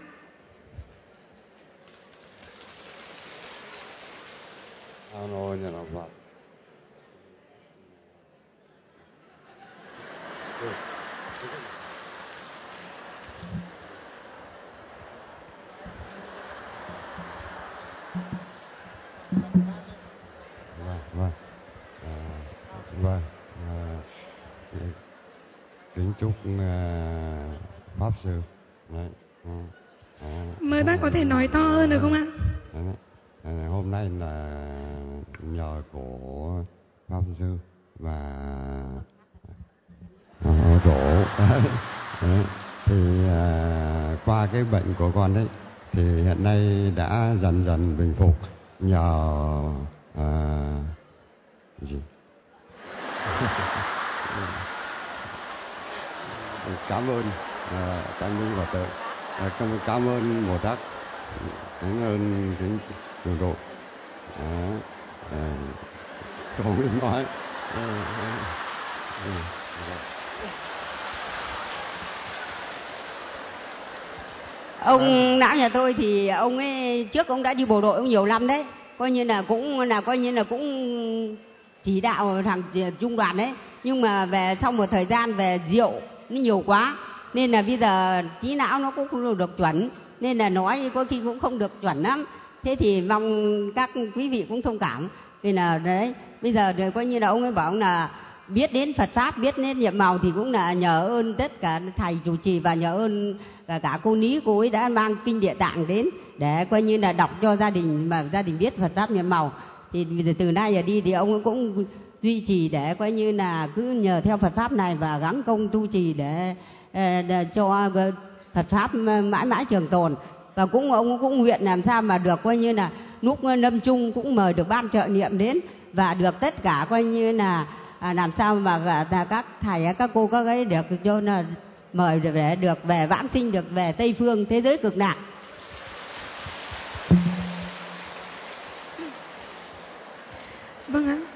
Kính chúc pháp sư. Mời bác có thể nói to hơn được không ạ? Hôm nay là nhờ của pháp sư và tổ thì qua cái bệnh của con đấy thì hiện nay đã dần dần bình phục nhờ gì? Cảm ơn Phật tử, cảm ơn Bồ Tát, cảm ơn kính trường độ. Không biết nói. Ông lão nhà tôi thì ông ấy trước ông đã đi bộ đội ông nhiều năm đấy, coi như là cũng chỉ đạo thằng trung đoàn đấy, nhưng mà về sau một thời gian về rượu nó nhiều quá nên là bây giờ trí não nó cũng không được chuẩn, nên là nói có khi cũng không được chuẩn lắm. Thế thì mong các quý vị cũng thông cảm. Vì là đấy, bây giờ thì coi như là ông ấy bảo là biết đến Phật pháp, biết đến nhiệm màu thì cũng là nhờ ơn tất cả thầy chủ trì và nhờ ơn cả cô Ní, cô ấy đã mang kinh Địa Tạng đến để coi như là đọc cho gia đình, mà gia đình biết Phật pháp nhiệm màu. Thì từ nay giờ đi thì ông ấy cũng duy trì để coi như là cứ nhờ theo Phật pháp này và gắng công tu trì để cho Phật pháp mãi mãi trường tồn. Và ông cũng nguyện làm sao mà được coi như là lúc lâm chung cũng mời được ban trợ niệm đến, và được tất cả coi như là làm sao mà các thầy các cô các ấy được cho là mời để được về vãng sinh, được về Tây phương thế giới cực lạc. Vâng ạ.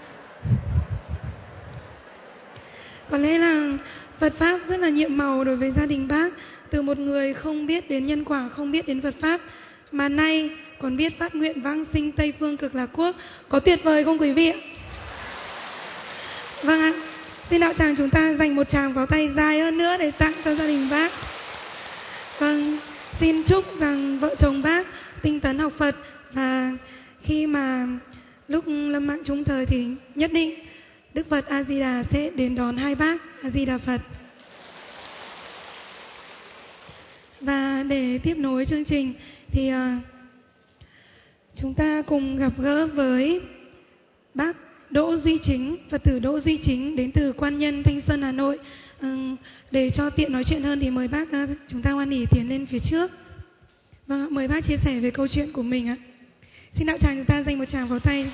Có lẽ là Phật pháp rất là nhiệm màu đối với gia đình bác. Từ một người không biết đến nhân quả, không biết đến Phật pháp, mà nay còn biết phát nguyện vãng sinh Tây phương cực lạc quốc. Có tuyệt vời không quý vị ạ? Vâng ạ. Xin đạo tràng chúng ta dành một tràng pháo tay dài hơn nữa để tặng cho gia đình bác. Vâng, xin chúc rằng vợ chồng bác tinh tấn học Phật, và khi mà lúc lâm mạng chung thời thì nhất định Đức Phật A Di Đà sẽ đến đón hai bác. A Di Đà Phật. Và để tiếp nối chương trình thì chúng ta cùng gặp gỡ với bác Đỗ Duy Chính, Phật tử Đỗ Duy Chính đến từ Quan Nhân, Thanh Xuân, Hà Nội. Để cho tiện nói chuyện hơn thì mời bác chúng ta hoan hỉ tiến lên phía trước. Vâng, mời bác chia sẻ về câu chuyện của mình ạ. Xin đạo tràng chúng ta dành một tràng pháo tay.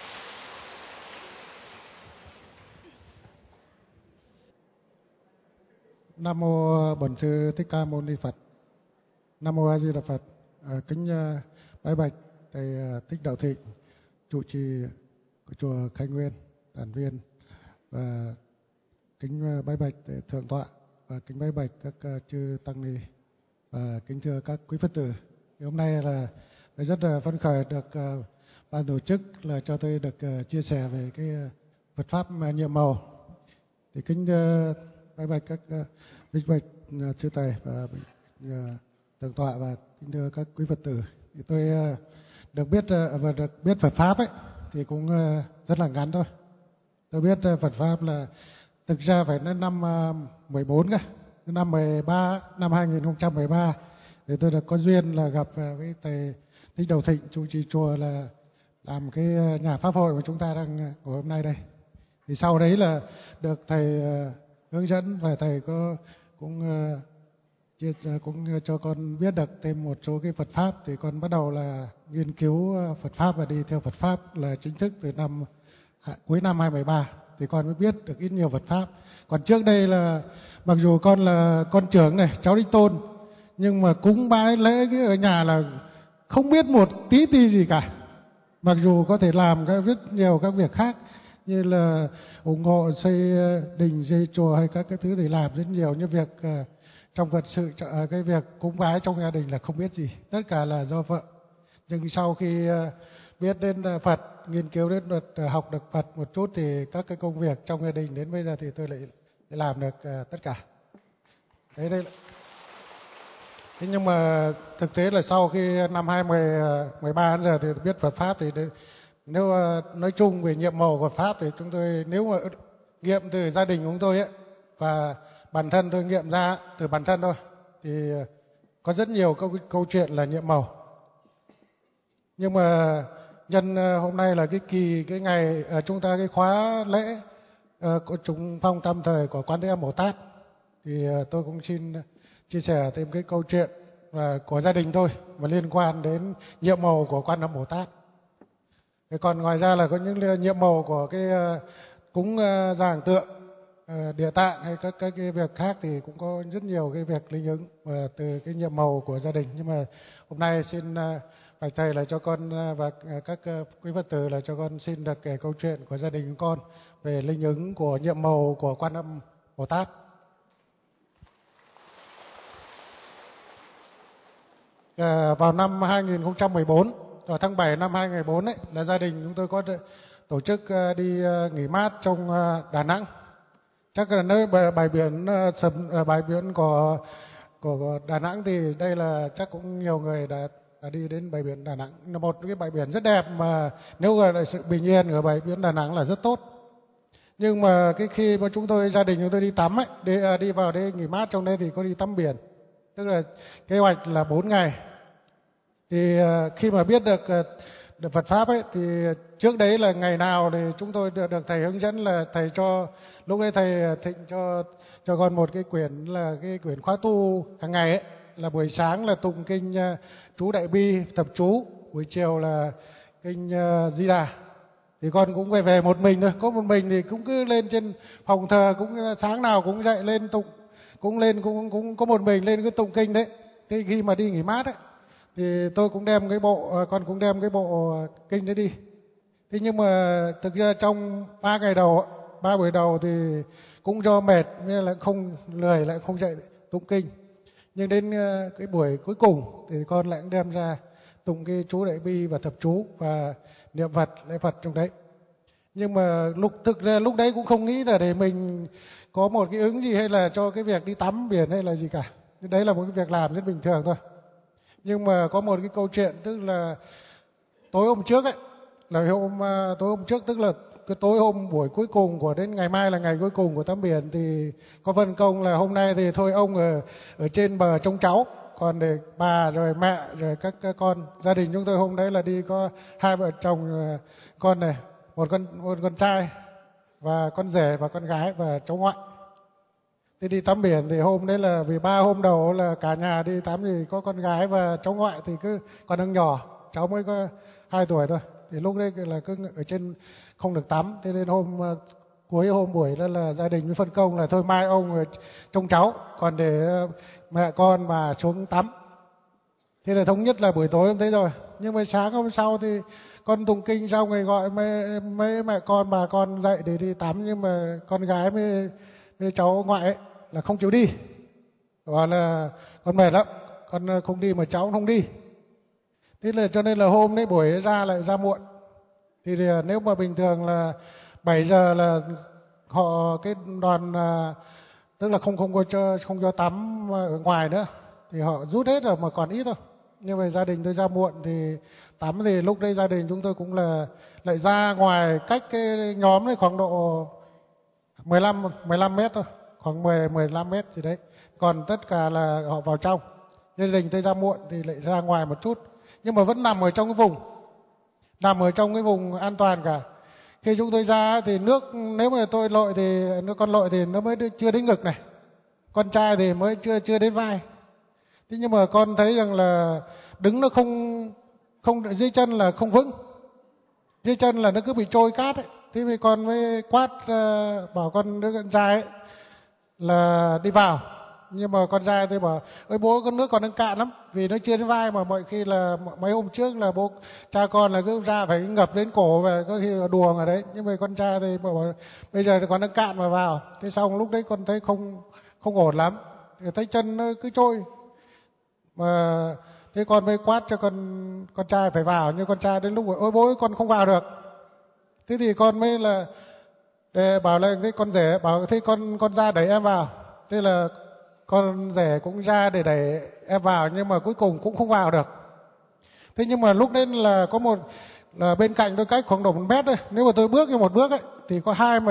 Nam mô Bổn Sư Thích Ca Mâu Ni Phật. Nam mô A Di Đà Phật. Kính bái bạch thầy Thích Đạo Thịnh, trụ trì của chùa Khai Nguyên, đàn viên, và kính bái bạch thượng tọa, và kính bái bạch các chư tăng ni, và kính thưa các quý Phật tử. Thì hôm nay là rất là phấn khởi được ban tổ chức là cho tôi được chia sẻ về cái Phật pháp nhiệm màu. Thì kính bái bạch các bích bạch chư thầy và thượng tọa, và kính thưa các quý Phật tử. Thì tôi được biết Phật pháp ấy thì cũng rất là ngắn thôi. Tôi biết Phật pháp là thực ra phải đến năm 14 cơ, năm 13, năm 2013 thì tôi được có duyên là gặp với thầy Thích Đạo Thịnh, trụ trì chùa, là làm cái nhà pháp hội mà chúng ta đang ngồi hôm nay đây. Thì sau đấy là được thầy hướng dẫn, và thầy cũng cho con biết được thêm một số cái Phật pháp. Thì con bắt đầu là nghiên cứu Phật pháp và đi theo Phật pháp là chính thức từ cuối năm 2013 thì con mới biết được ít nhiều Phật pháp. Còn trước đây là mặc dù con là con trưởng này, cháu đích tôn, nhưng mà cúng bái lễ cái ở nhà là không biết một tí ti gì cả. Mặc dù có thể làm rất nhiều các việc khác như là ủng hộ xây đình, xây chùa hay các cái thứ thì làm rất nhiều, như việc trong Phật sự, cái việc cúng bái trong gia đình là không biết gì, tất cả là do vợ. Nhưng sau khi biết đến Phật, nghiên cứu đến Phật, học được Phật một chút thì các cái công việc trong gia đình đến bây giờ thì tôi lại làm được tất cả. Đây. Thế nhưng mà thực tế là sau khi năm 2013 đến giờ thì biết Phật pháp, thì nếu nói chung về nhiệm màu Phật pháp thì chúng tôi, nếu mà nghiệm từ gia đình của chúng tôi ấy, và bản thân tôi nghiệm ra từ bản thân thôi, thì có rất nhiều câu chuyện là nhiệm màu. Nhưng mà nhân hôm nay là cái ngày chúng ta cái khóa lễ của chúng phong tam thời của Quán Thế Âm Bồ Tát, thì tôi cũng xin chia sẻ thêm cái câu chuyện của gia đình tôi và liên quan đến nhiệm màu của Quan Âm Bồ Tát. Thế còn ngoài ra là có những nhiệm màu của cái cúng gia hàng tượng, Địa Tạng hay các cái việc khác thì cũng có rất nhiều cái việc linh ứng từ cái nhiệm màu của gia đình. Nhưng mà hôm nay xin bạch thầy là cho con và các quý Phật tử là cho con xin được kể câu chuyện của gia đình của con về linh ứng của nhiệm màu của Quan Âm Bồ Tát. Vào năm 2014, vào tháng 7 năm 2014 ấy, là gia đình chúng tôi có tổ chức đi nghỉ mát trong Đà Nẵng. Chắc là nơi bãi biển của Đà Nẵng thì đây là chắc cũng nhiều người đã là đi đến bãi biển Đà Nẵng, là một cái bãi biển rất đẹp mà nếu gọi là sự bình yên ở bãi biển Đà Nẵng là rất tốt. Nhưng mà cái khi mà gia đình chúng tôi đi tắm ấy, đi vào để nghỉ mát trong đây thì có đi tắm biển, tức là kế hoạch là 4 ngày. Thì khi mà biết được Phật pháp ấy thì trước đấy là ngày nào thì chúng tôi được thầy hướng dẫn là thầy cho, lúc đấy thầy Thịnh cho con một cái quyển là cái quyển khóa tu hàng ngày ấy, là buổi sáng là tụng kinh chú Đại Bi tập chú, buổi chiều là kinh Di Đà. Thì con cũng về một mình thôi, có một mình thì cũng cứ lên trên phòng thờ, cũng sáng nào cũng dậy lên tụng, cũng có một mình lên cứ tụng kinh đấy. Thế khi mà đi nghỉ mát ấy thì tôi cũng đem cái bộ, con cũng đem cái bộ kinh đấy đi. Thế nhưng mà thực ra trong 3 ngày đầu, 3 buổi đầu thì cũng do mệt nên là không lười, lại không dậy tụng kinh. Nhưng đến cái buổi cuối cùng thì con lại cũng đem ra tụng cái chú Đại Bi và thập chú và niệm Phật, lễ Phật trong đấy. Nhưng mà thực ra lúc đấy cũng không nghĩ là để mình có một cái ứng gì hay là cho cái việc đi tắm biển hay là gì cả. Đấy là một cái việc làm rất bình thường thôi. Nhưng mà có một cái câu chuyện, tức là tối hôm trước ấy, tối hôm trước tức là cái tối hôm buổi cuối cùng của đến ngày mai là ngày cuối cùng của tắm biển thì có phân công là hôm nay thì thôi ông ở trên bờ trông cháu, còn để bà rồi mẹ rồi các con gia đình chúng tôi hôm đấy là đi có 2 vợ chồng con này, một con trai và con rể và con gái và cháu ngoại. Thế đi tắm biển thì hôm đấy là vì 3 hôm đầu là cả nhà đi tắm thì có con gái và cháu ngoại thì cứ còn đang nhỏ, cháu mới có 2 tuổi thôi. Thì lúc đấy là cứ ở trên không được tắm. Thế nên cuối hôm buổi đó là gia đình mới phân công là thôi mai ông trông cháu, còn để mẹ con mà xuống tắm. Thế là thống nhất là buổi tối hôm đấy rồi. Nhưng mà sáng hôm sau thì con tụng kinh xong rồi gọi mấy mẹ con bà con dậy để đi tắm, nhưng mà con gái với cháu ngoại ấy là không chịu đi, bảo là con mệt lắm, con không đi mà cháu không đi. Thế là cho nên là hôm đấy buổi lại ra muộn. Thì nếu mà bình thường là 7 giờ là họ cái đoàn tức là không cho tắm ở ngoài nữa thì họ rút hết rồi mà còn ít thôi. Nhưng mà gia đình tôi ra muộn thì tắm, thì lúc đây gia đình chúng tôi cũng là lại ra ngoài cách cái nhóm này khoảng độ 15 mét thôi, khoảng 15 mét gì đấy. Còn tất cả là họ vào trong. Gia đình tôi ra muộn thì lại ra ngoài một chút, nhưng mà vẫn nằm ở trong cái vùng an toàn cả. Khi chúng tôi ra thì nước, nếu mà tôi lội thì con lội thì nó mới chưa đến ngực này, con trai thì mới chưa đến vai. Thế nhưng mà con thấy rằng là đứng nó không dưới chân là không vững, dưới chân là nó cứ bị trôi cát ấy. Thế thì con mới quát bảo con đứa con trai ấy là đi vào. Nhưng mà con trai tôi bảo ơi bố, con nước còn đang cạn lắm, vì nó chưa đến vai, mà mọi khi là mấy hôm trước là bố cha con là cứ ra phải ngập đến cổ và có khi là đùa ở đấy. Nhưng mà con trai thì bảo bây giờ còn đang cạn mà vào. Thế xong lúc đấy con thấy không ổn lắm, thấy chân nó cứ trôi. Mà thế con mới quát cho con trai phải vào, nhưng con trai đến lúc bảo ôi bố con không vào được. Thế thì con mới là để bảo là cái con rể bảo thế con ra đẩy em vào. Thế là con rể cũng ra để đẩy em vào, nhưng mà cuối cùng cũng không vào được. Thế nhưng mà lúc đấy là có một là bên cạnh tôi cách khoảng độ 1 mét thôi. Nếu mà tôi bước như một bước ấy thì có hai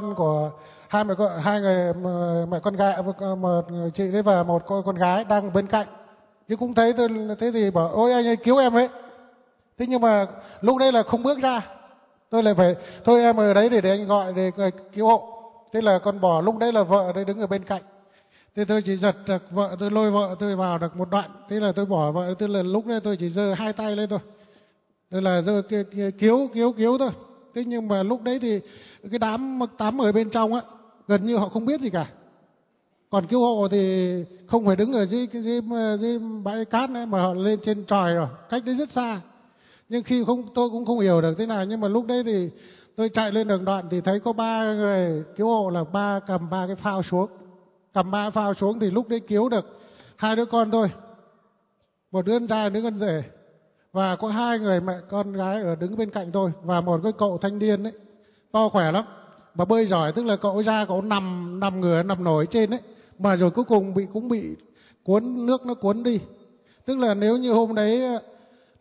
người mẹ con gái, một chị đấy và một con gái đang bên cạnh. Chứ cũng thấy tôi thế thì bảo ôi anh ơi cứu em ấy. Thế nhưng mà lúc đấy là không bước ra. Tôi lại phải thôi em ở đấy để anh gọi để cứu hộ. Thế là con bỏ, lúc đấy là vợ đấy đứng ở bên cạnh. Thế tôi chỉ giật được vợ, tôi lôi vợ tôi vào được một đoạn. Thế là tôi bỏ vợ, tức là lúc đấy tôi chỉ giơ 2 tay lên thôi. Đây là giơ cứu thôi. Thế nhưng mà lúc đấy thì cái đám tắm ở bên trong á gần như họ không biết gì cả. Còn cứu hộ thì không phải đứng ở dưới bãi cát nữa, mà họ lên trên tròi rồi, cách đấy rất xa. Nhưng khi tôi cũng không hiểu được thế nào, nhưng mà lúc đấy thì tôi chạy lên đường đoạn thì thấy có 3 người cứu hộ là cầm 3 cái phao xuống. Cầm 3 phao xuống thì lúc đấy cứu được 2 đứa con thôi. Một đứa con trai, đứa con rể. Và có 2 người mẹ con gái ở đứng bên cạnh tôi. Và một cái cậu thanh niên ấy, to khỏe lắm. Mà bơi giỏi, tức là cậu ra cậu nằm nổi trên ấy. Mà rồi cuối cùng cũng bị cuốn nước nó cuốn đi. Tức là nếu như hôm đấy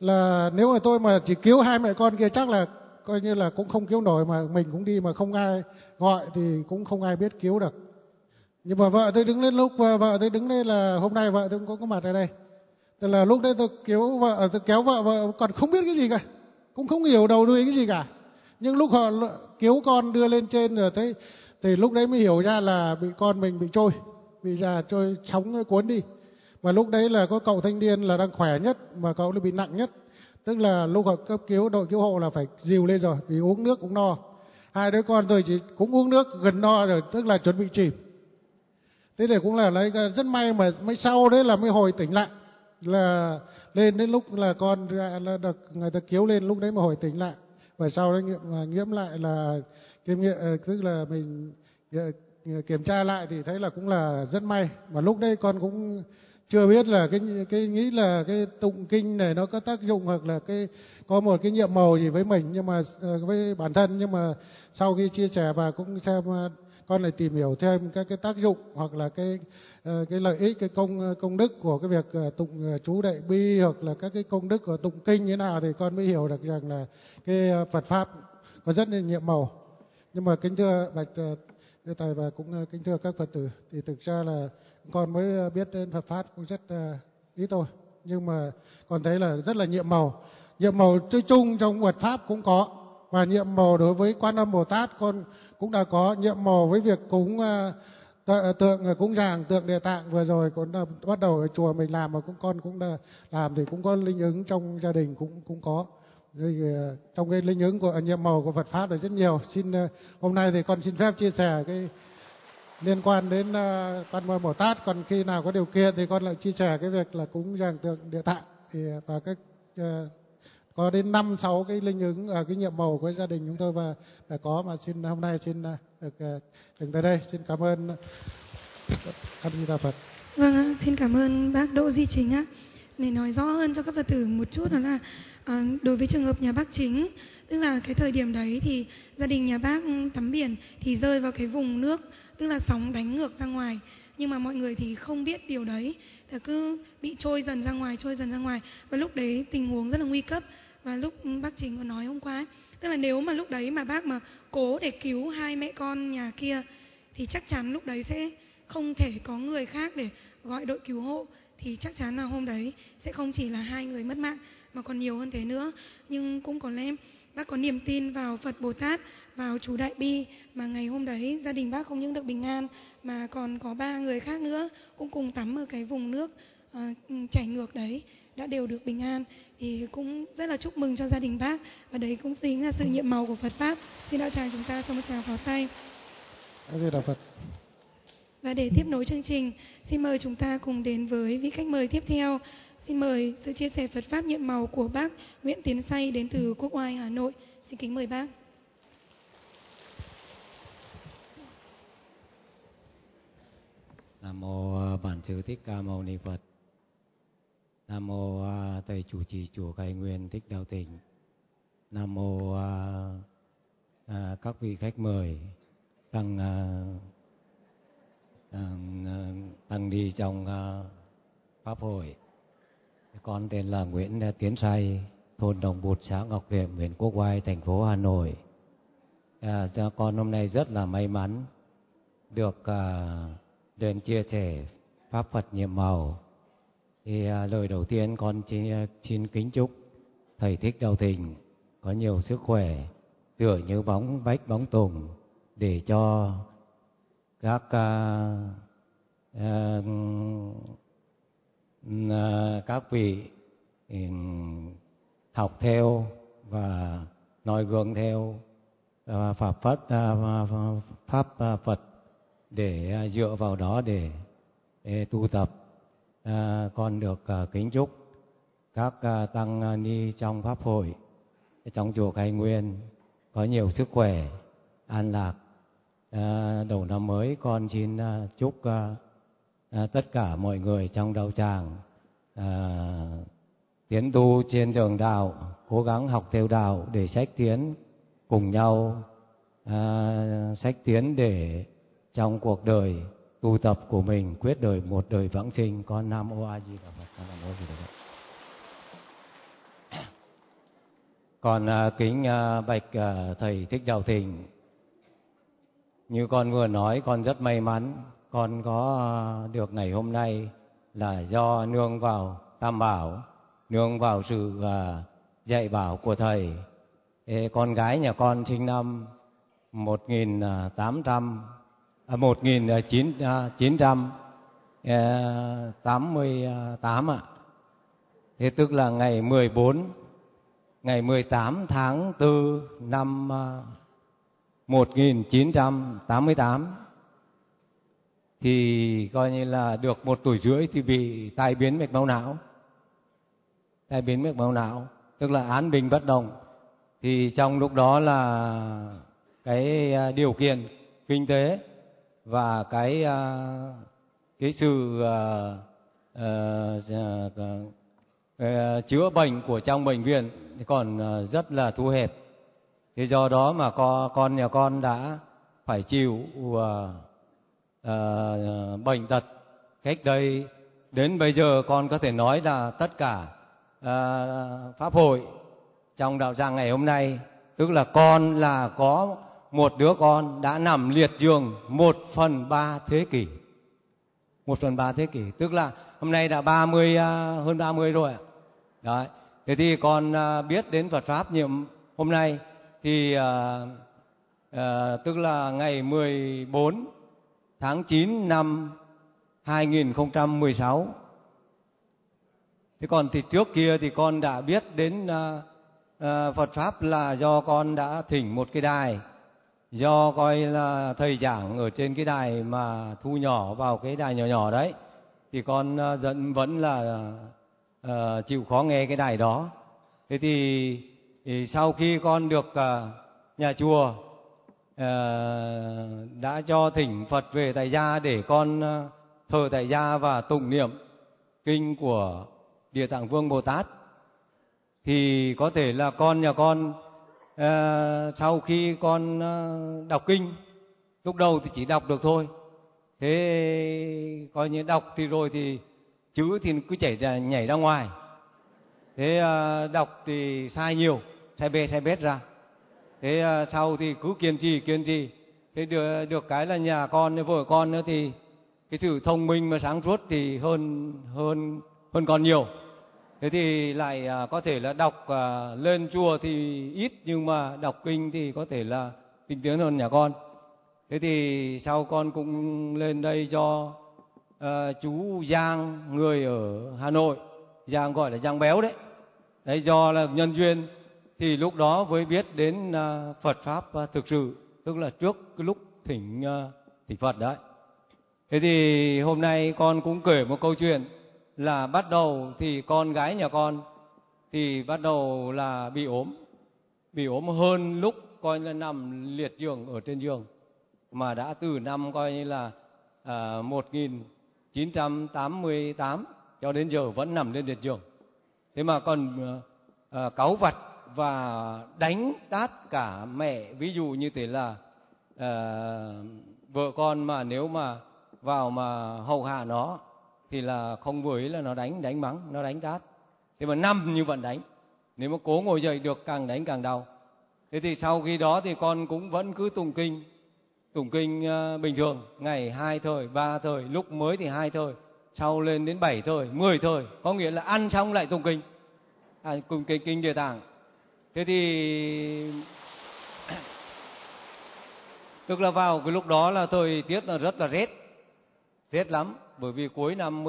là nếu mà tôi mà chỉ cứu hai mẹ con kia chắc là coi như là cũng không cứu nổi, mà mình cũng đi mà không ai gọi thì cũng không ai biết cứu được. Nhưng mà vợ tôi đứng lên, lúc vợ tôi đứng lên là hôm nay vợ tôi cũng có mặt ở đây. Tức là lúc đấy tôi cứu vợ, tôi kéo vợ còn không biết cái gì cả, cũng không hiểu đầu đuôi cái gì cả. Nhưng lúc họ cứu con đưa lên trên rồi thấy, thì lúc đấy mới hiểu ra là con mình bị trôi, bị trôi sóng cuốn đi. Và lúc đấy là có cậu thanh niên là đang khỏe nhất mà cậu ấy bị nặng nhất. Tức là lúc họ cấp cứu, đội cứu hộ là phải dìu lên rồi, vì uống nước cũng no. Hai đứa con tôi chỉ cũng uống nước gần no rồi, tức là chuẩn bị chìm. Thế thì cũng là lấy rất may mà mới sau đấy là mới hồi tỉnh lại, là lên đến lúc là con là được người ta cứu lên, lúc đấy mà hồi tỉnh lại. Và sau đấy nghiệm lại là tức là mình kiểm tra lại thì thấy là cũng là rất may. Mà lúc đấy con cũng chưa biết là cái nghĩ là cái tụng kinh này nó có tác dụng hoặc là có một cái nhiệm màu gì với mình, nhưng mà với bản thân. Nhưng mà sau khi chia sẻ và cũng xem, con lại tìm hiểu thêm các cái tác dụng hoặc là cái lợi ích, cái công đức của cái việc tụng chú đại bi hoặc là các cái công đức của tụng kinh như thế nào, thì con mới hiểu được rằng là cái Phật pháp có rất là nhiệm màu. Nhưng mà kính thưa bạch thầy và cũng kính thưa các Phật tử, thì thực ra là con mới biết đến Phật pháp cũng rất ít thôi, nhưng mà con thấy là rất là nhiệm màu. Nhiệm màu chung trong Phật pháp cũng có, và nhiệm màu đối với Quan Âm Bồ Tát con cũng đã có. Nhiệm màu với việc cúng tượng cúng dường tượng Địa Tạng vừa rồi con đã bắt đầu ở chùa mình làm, mà con cũng đã làm thì cũng có linh ứng trong gia đình cũng có. Trong cái linh ứng của nhiệm màu của Phật pháp là rất nhiều. Hôm nay thì con xin phép chia sẻ cái liên quan đến Quan Âm Bồ Tát. Còn khi nào có điều kiện thì con lại chia sẻ cái việc là cúng dường tượng Địa Tạng, thì và có đến 5-6 cái linh ứng cái nhiệm màu của gia đình chúng tôi và đã có. Mà hôm nay xin được dừng tới đây. Xin cảm ơn A Di Đà Phật. Vâng, xin cảm ơn bác Đỗ Duy Chính ạ. Để nói rõ hơn cho các Phật tử một chút, đó là đối với trường hợp nhà bác Chính, tức là cái thời điểm đấy thì gia đình nhà bác tắm biển thì rơi vào cái vùng nước, tức là sóng đánh ngược ra ngoài, nhưng mà mọi người thì không biết điều đấy, thì cứ bị trôi dần ra ngoài. Và lúc đấy tình huống rất là nguy cấp. Và lúc bác Chính có nói hôm qua ấy, tức là nếu mà lúc đấy mà bác mà cố để cứu hai mẹ con nhà kia thì chắc chắn lúc đấy sẽ không thể có người khác để gọi đội cứu hộ, thì chắc chắn là hôm đấy sẽ không chỉ là hai người mất mạng mà còn nhiều hơn thế nữa. Nhưng cũng có lẽ bác có niềm tin vào Phật Bồ Tát, vào chú Đại Bi, mà ngày hôm đấy gia đình bác không những được bình an mà còn có 3 người khác nữa cũng cùng tắm ở cái vùng nước chảy ngược đấy đã đều được bình an. Thì cũng rất là chúc mừng cho gia đình bác, và đấy cũng chính là sự nhiệm màu của Phật pháp. Xin đạo tràng chúng ta cho một tràng pháo tay. A Di Đà Phật. Và để tiếp nối chương trình, xin mời chúng ta cùng đến với vị khách mời tiếp theo. Xin mời sự chia sẻ Phật pháp nhiệm màu của bác Nguyễn Tiến Say đến từ Quốc Oai, Hà Nội. Xin kính mời bác. Nam mô Bản Sư Thích Ca Mâu Ni Phật. Nam mô Thầy Chủ Trì Chùa Khai Nguyên Thích Đạo Tỉnh. Nam mô các vị khách mời tăng ni trong pháp hội. Con tên là Nguyễn Tiến Say, thôn Đồng Bụt, xã Ngọc Liệm, huyện Quốc Oai, thành phố Hà Nội. Con hôm nay rất là may mắn được đến chia sẻ pháp Phật nhiệm màu. Thì lời đầu tiên con xin kính chúc Thầy Thích Đạo Tỉnh có nhiều sức khỏe, tựa như bóng bách bóng tùng, để cho các vị học theo và noi gương theo pháp Phật, để dựa vào đó để tu tập. Con được kính chúc các tăng ni trong pháp hội, trong chùa Khai Nguyên có nhiều sức khỏe, an lạc. Đầu năm mới con xin chúc tất cả mọi người trong đạo tràng tiến tu trên đường đạo, cố gắng học theo đạo để sách tiến cùng nhau, sách tiến để trong cuộc đời tu tập của mình quyết đời một đời vãng sinh. Con Nam Mô A Di Đà Phật. Nam Mô A Di Đà Phật. Con kính bạch thầy Thích Đạo Thịnh. Như con vừa nói, con rất may mắn con có được ngày hôm nay là do nương vào Tam Bảo, nương vào sự dạy bảo của thầy. Con gái nhà con sinh năm 1988 ạ. Thế tức là ngày 18 tháng 4 năm 1988 thì coi như là được 1 tuổi rưỡi thì bị tai biến mạch máu não. Tai biến mạch máu não tức là án bình bất động. Thì trong lúc đó là cái điều kiện kinh tế và cái sự chữa bệnh của trong bệnh viện thì còn rất là thu hẹp. Thế do đó mà con nhà con đã phải chịu bệnh tật cách đây đến bây giờ. Con có thể nói là tất cả pháp hội trong đạo tràng ngày hôm nay, tức là con là có một đứa con đã nằm liệt giường 1/3 thế kỷ. 1/3 thế kỷ, tức là hôm nay đã hơn 30 rồi ạ. Đấy. Thế thì con biết đến Phật pháp nhiệm hôm nay thì tức là ngày 14 tháng 9 năm 2016. Thế còn thì trước kia thì con đã biết đến Phật pháp là do con đã thỉnh một cái đài, do coi là thầy giảng ở trên cái đài mà thu nhỏ vào cái đài nhỏ nhỏ đấy, thì con vẫn là chịu khó nghe cái đài đó. Thế thì sau khi con được nhà chùa đã cho thỉnh Phật về tại gia để con thờ tại gia và tụng niệm kinh của Địa Tạng Vương Bồ Tát, thì có thể là con nhà con sau khi con đọc kinh, lúc đầu thì chỉ đọc được thôi. Thế coi như đọc thì rồi thì chữ thì cứ nhảy ra ngoài. Thế đọc thì sai nhiều, sai bét ra. Thế sau thì cứ kiên trì. Thế được cái là nhà con, vợ con nữa thì cái sự thông minh mà sáng suốt thì hơn con nhiều. Thế thì lại có thể là đọc lên chùa thì ít, nhưng mà đọc kinh thì có thể là tinh tiến hơn nhà con. Thế thì sau con cũng lên đây cho chú Giang, người ở Hà Nội, Giang gọi là Giang béo đấy. Đấy, do là nhân duyên thì lúc đó mới biết đến Phật pháp thực sự, tức là trước cái lúc thỉnh Phật đấy. Thế thì hôm nay con cũng kể một câu chuyện là bắt đầu thì con gái nhà con thì bắt đầu là bị ốm hơn lúc coi như là nằm liệt giường ở trên giường, mà đã từ năm coi như là 1988 cho đến giờ vẫn nằm lên liệt giường. Thế mà còn cáu vặt và đánh tát cả mẹ. Ví dụ như thế là vợ con mà nếu mà vào mà hầu hạ nó thì là không vừa ý là nó đánh mắng, nó đánh tát. Thế mà nằm như vẫn đánh. Nếu mà cố ngồi dậy được càng đánh càng đau. Thế thì sau khi đó thì con cũng vẫn cứ tụng kinh bình thường, ngày 2 thời, 3 thời, lúc mới thì 2 thời, sau lên đến 7 thời, 10 thời, có nghĩa là ăn xong lại tụng kinh Địa Tạng. Thế thì tức là vào cái lúc đó là thời tiết là rất là rét lắm, bởi vì cuối năm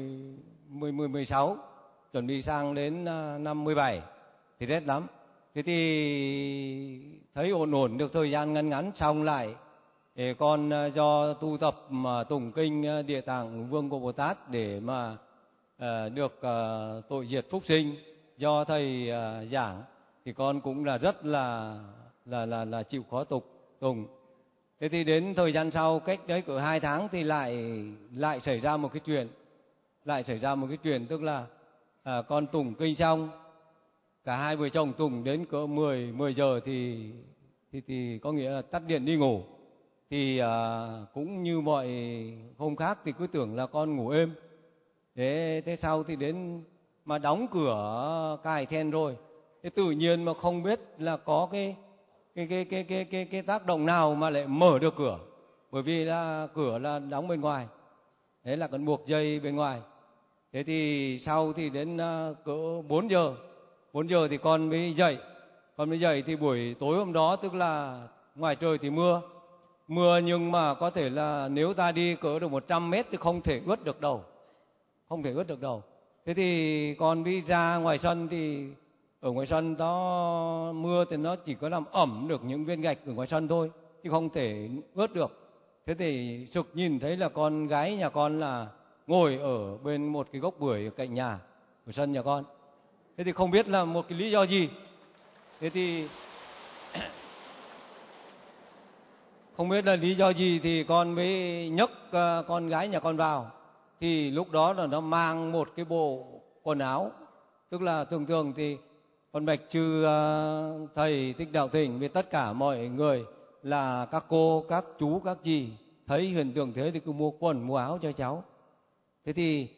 16 chuẩn bị sang đến năm 17 thì rét lắm. Thế thì thấy ổn được thời gian ngắn xong lại để con do tu tập mà tụng kinh Địa Tạng Vương của Bồ Tát để mà được tội diệt phúc sinh do thầy giảng, thì con cũng là rất là chịu khó tụng. Thế thì đến thời gian sau, cách đấy cỡ 2 tháng thì lại xảy ra một cái chuyện, tức là con tụng kinh xong, cả hai vợ chồng tụng đến cỡ 10 giờ thì có nghĩa là tắt điện đi ngủ. Thì cũng như mọi hôm khác thì cứ tưởng là con ngủ êm. Thế sau thì đến mà đóng cửa cài then rồi, Thế tự nhiên mà không biết là có cái tác động nào mà lại mở được cửa, bởi vì là cửa là đóng bên ngoài, đấy là còn buộc dây bên ngoài. Thế thì sau thì đến cỡ 4 giờ thì con mới dậy. Con mới dậy thì buổi tối hôm đó, tức là ngoài trời thì mưa nhưng mà có thể là nếu ta đi cỡ được 100 mét thì không thể ướt được đầu. Thế thì con đi ra ngoài sân, thì ở ngoài sân đó mưa thì nó chỉ có làm ẩm được những viên gạch ở ngoài sân thôi, chứ không thể ướt được. Thế thì sực nhìn thấy là con gái nhà con là ngồi ở bên một cái gốc bưởi ở cạnh nhà, ở sân nhà con. Thế thì không biết là một cái lý do gì. Thế thì không biết là lý do gì thì con mới nhấc con gái nhà con vào. Thì lúc đó là nó mang một cái bộ quần áo, tức là thường thì con bạch trừ thầy Thích Đạo Thịnh với tất cả mọi người là các cô, các chú, các dì thấy hiện tượng thế thì cứ mua quần mua áo cho cháu. Thế thì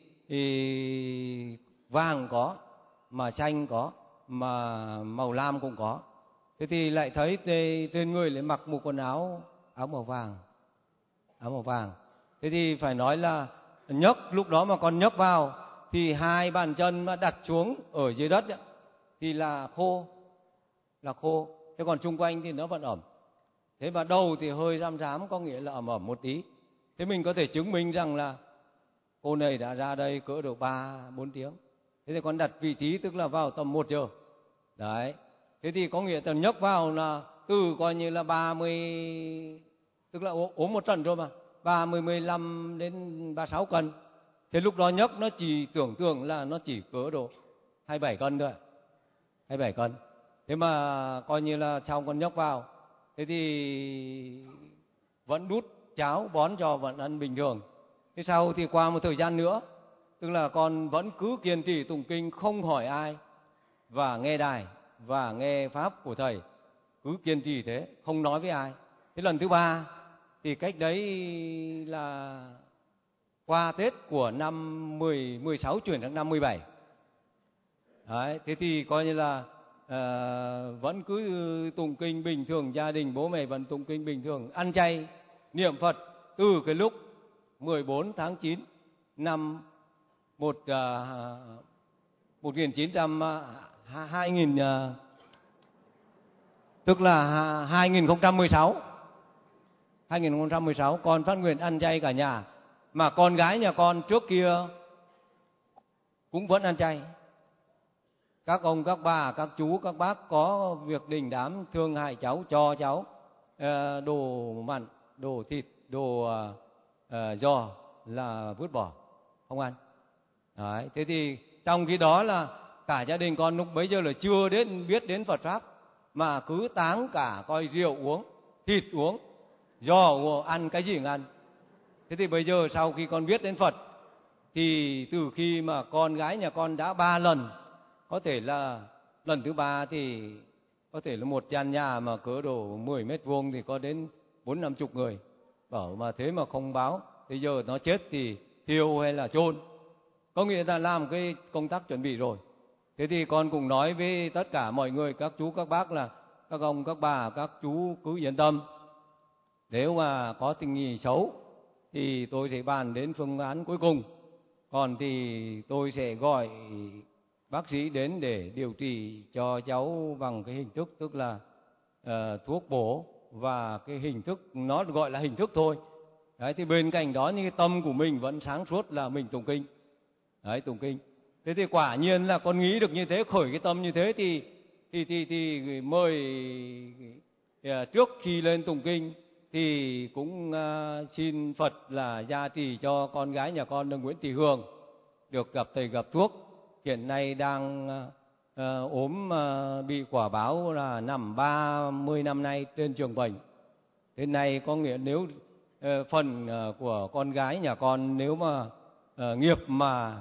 vàng có, mà xanh có, mà màu lam cũng có. Thế thì lại thấy trên người lại mặc một quần áo màu vàng. Thế thì phải nói là lúc đó mà con nhấc vào thì hai bàn chân mà đặt xuống ở dưới đất ấy, thì là khô. Thế còn chung quanh thì nó vẫn ẩm. Thế mà đầu thì hơi rám, có nghĩa là ẩm một tí. Thế mình có thể chứng minh rằng là cô này đã ra đây cỡ được 3-4 tiếng. Thế thì con đặt vị trí tức là vào tầm 1 giờ. Đấy. Thế thì có nghĩa là nhấc vào là từ coi như là 30, tức là ốm một trận rồi mà, 15 đến 36 cân. Thế lúc đó nhấc nó chỉ tưởng tượng là nó chỉ cỡ độ 27 cân thôi. 27 cân. Thế mà coi như là sau con nhấc vào, thế thì vẫn đút cháo bón cho, vẫn ăn bình thường. Thế sau thì qua một thời gian nữa, tức là con vẫn cứ kiên trì tụng kinh, không hỏi ai, và nghe đài và nghe pháp của thầy, cứ kiên trì thế, không nói với ai. Thế lần thứ 3 thì cách đấy là qua Tết của năm 16 chuyển sang năm 17. Đấy, thế thì coi như là vẫn cứ tụng kinh bình thường, gia đình bố mẹ vẫn tụng kinh bình thường, ăn chay, niệm Phật từ cái lúc 14 tháng 9 năm 2016 con phát nguyện ăn chay cả nhà. Mà con gái nhà con trước kia cũng vẫn ăn chay. Các ông, các bà, các chú, các bác có việc đình đám thương hại cháu, cho cháu đồ mặn, đồ thịt, đồ giò là vứt bỏ, không ăn. Đấy, thế thì trong khi đó là cả gia đình con lúc bấy giờ là chưa biết đến Phật Pháp, mà cứ táng cả coi rượu uống, thịt uống, giò uống, ăn cái gì cũng ăn. Thế thì bây giờ sau khi con biết đến Phật, thì từ khi mà con gái nhà con đã 3 lần, có thể là lần thứ 3 thì có thể là một gian nhà mà cỡ độ 10 mét vuông thì có đến 40-50 người. Bảo mà thế mà không báo, bây giờ nó chết thì thiêu hay là chôn, có nghĩa là làm cái công tác chuẩn bị rồi. Thế thì con cũng nói với tất cả mọi người, các chú, các bác là các ông, các bà, các chú cứ yên tâm. Nếu mà có tình hình xấu thì tôi sẽ bàn đến phương án cuối cùng. Còn thì tôi sẽ gọi bác sĩ đến để điều trị cho cháu bằng cái hình thức, tức là thuốc bổ, và cái hình thức nó gọi là hình thức thôi. Đấy, thì bên cạnh đó những cái tâm của mình vẫn sáng suốt là mình tụng kinh. Đấy, tụng kinh. Thế thì quả nhiên là con nghĩ được như thế, khởi cái tâm như thế thì mời trước khi lên tụng kinh thì cũng xin Phật là gia trì cho con gái nhà con là Nguyễn Thị Hường được gặp thầy gặp thuốc. Hiện nay đang ốm, bị quả báo là nằm 30 năm nay trên giường bệnh. Thế này có nghĩa nếu phần của con gái nhà con nếu mà nghiệp mà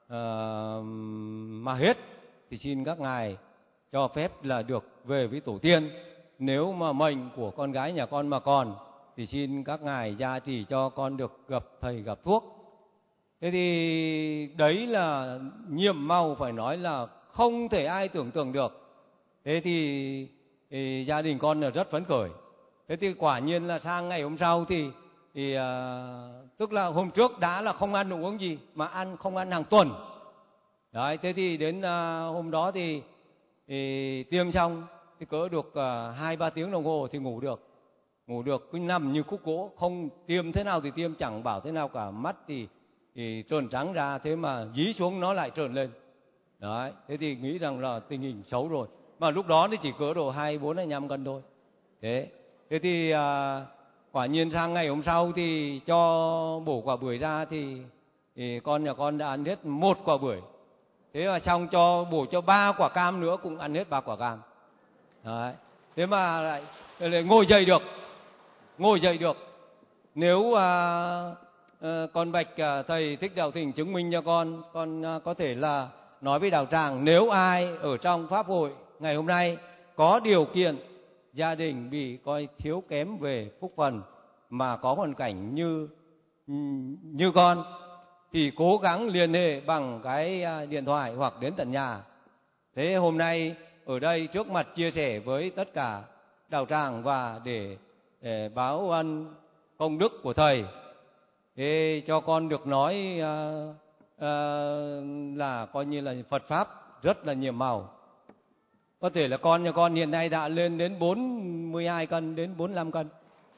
hết thì xin các ngài cho phép là được về với tổ tiên. Nếu mà mệnh của con gái nhà con mà còn thì xin các ngài gia trì cho con được gặp thầy gặp thuốc. Thế thì đấy là nhiệm màu phải nói là không thể ai tưởng tượng được. Thế thì gia đình con là rất phấn khởi. Thế thì quả nhiên là sang ngày hôm sau thì tức là hôm trước đã là không ăn uống gì, mà không ăn hàng tuần. Đấy, thế thì đến hôm đó thì tiêm xong thì cỡ được 2-3 tiếng đồng hồ thì ngủ được, cứ nằm như khúc gỗ, không tiêm thế nào thì tiêm, chẳng bảo thế nào cả. Mắt thì trợn trắng ra, thế mà dí xuống nó lại trợn lên. Đấy, thế thì nghĩ rằng là tình hình xấu rồi, mà lúc đó thì chỉ cỡ độ 24-25 cân thôi. Thế thì quả nhiên sang ngày hôm sau thì cho bổ quả bưởi ra thì con nhà con đã ăn hết 1 quả bưởi. Thế mà xong bổ cho 3 quả cam nữa, cũng ăn hết 3 quả cam. Đấy, thế mà lại ngồi dậy được. Nếu con bạch thầy Thích Đạo Thịnh chứng minh cho con có thể là nói với đạo tràng, nếu ai ở trong pháp hội ngày hôm nay có điều kiện, gia đình bị coi thiếu kém về phúc phần mà có hoàn cảnh như con, thì cố gắng liên hệ bằng cái điện thoại hoặc đến tận nhà. Thế hôm nay ở đây trước mặt chia sẻ với tất cả đạo tràng và để báo ân công đức của thầy, thế cho con được nói là coi như là Phật pháp rất là nhiệm màu. Có thể là con nhà con hiện nay đã lên đến 42 cân đến 45 cân.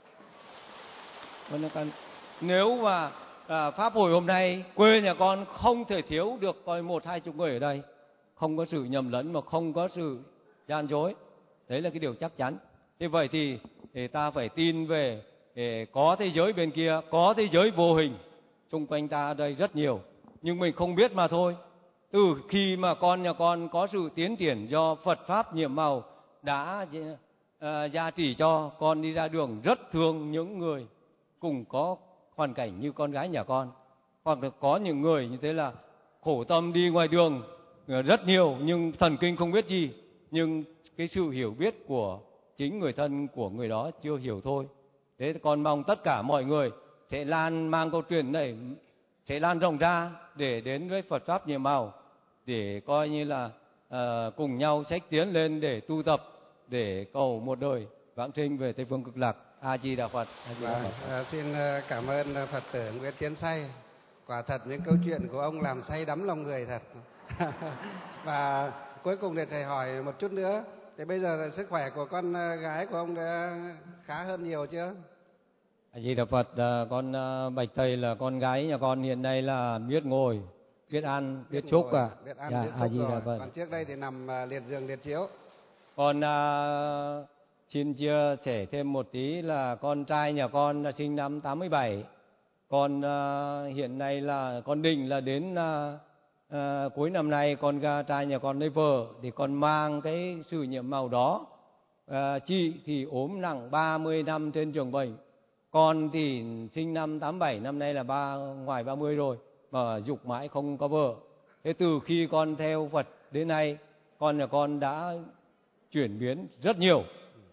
Nếu mà pháp hội hôm nay quê nhà con không thể thiếu được coi 1-20 người ở đây, không có sự nhầm lẫn mà không có sự gian dối, đấy là cái điều chắc chắn. Như vậy thì ta phải tin về có thế giới bên kia, có thế giới vô hình xung quanh ta ở đây rất nhiều, nhưng mình không biết mà thôi. Từ khi mà con nhà con có sự tiến triển do Phật pháp nhiệm màu đã gia trì cho con đi ra đường, rất thương những người cùng có hoàn cảnh như con gái nhà con, hoặc là có những người như thế là khổ tâm đi ngoài đường rất nhiều nhưng thần kinh không biết gì, nhưng cái sự hiểu biết của chính người thân của người đó chưa hiểu thôi. Thế con mong tất cả mọi người sẽ mang câu chuyện này sẽ lan rộng ra để đến với Phật pháp nhiệm màu, để coi như là cùng nhau xách tiến lên để tu tập, để cầu một đời vãng sinh về Tây phương cực lạc. A Di Đà Phật. Xin cảm ơn Phật tử Nguyễn Tiến Say. Quả thật những câu chuyện của ông làm say đắm lòng người thật. Và cuối cùng để thầy hỏi một chút nữa, thì bây giờ là sức khỏe của con gái của ông đã khá hơn nhiều chưa? A Di Đà Phật. Con bạch thầy là con gái nhà con hiện nay là biết ngồi, biết ăn, biết chúc ạ. Biết ăn, biết chúc rồi. Còn trước đây thì nằm liệt giường liệt chiếu. Con xin chia sẻ thêm một tí là con trai nhà con là sinh năm 87. Con hiện nay là con định là đến cuối năm nay con trai nhà con lấy vợ, thì con mang cái sự nhiệm màu đó. Chị thì ốm nặng 30 năm trên giường bệnh. Con thì sinh năm 87, năm nay là ngoài 30 rồi mà dục mãi không có vợ. Thế từ khi con theo Phật đến nay, con nhà con đã chuyển biến rất nhiều.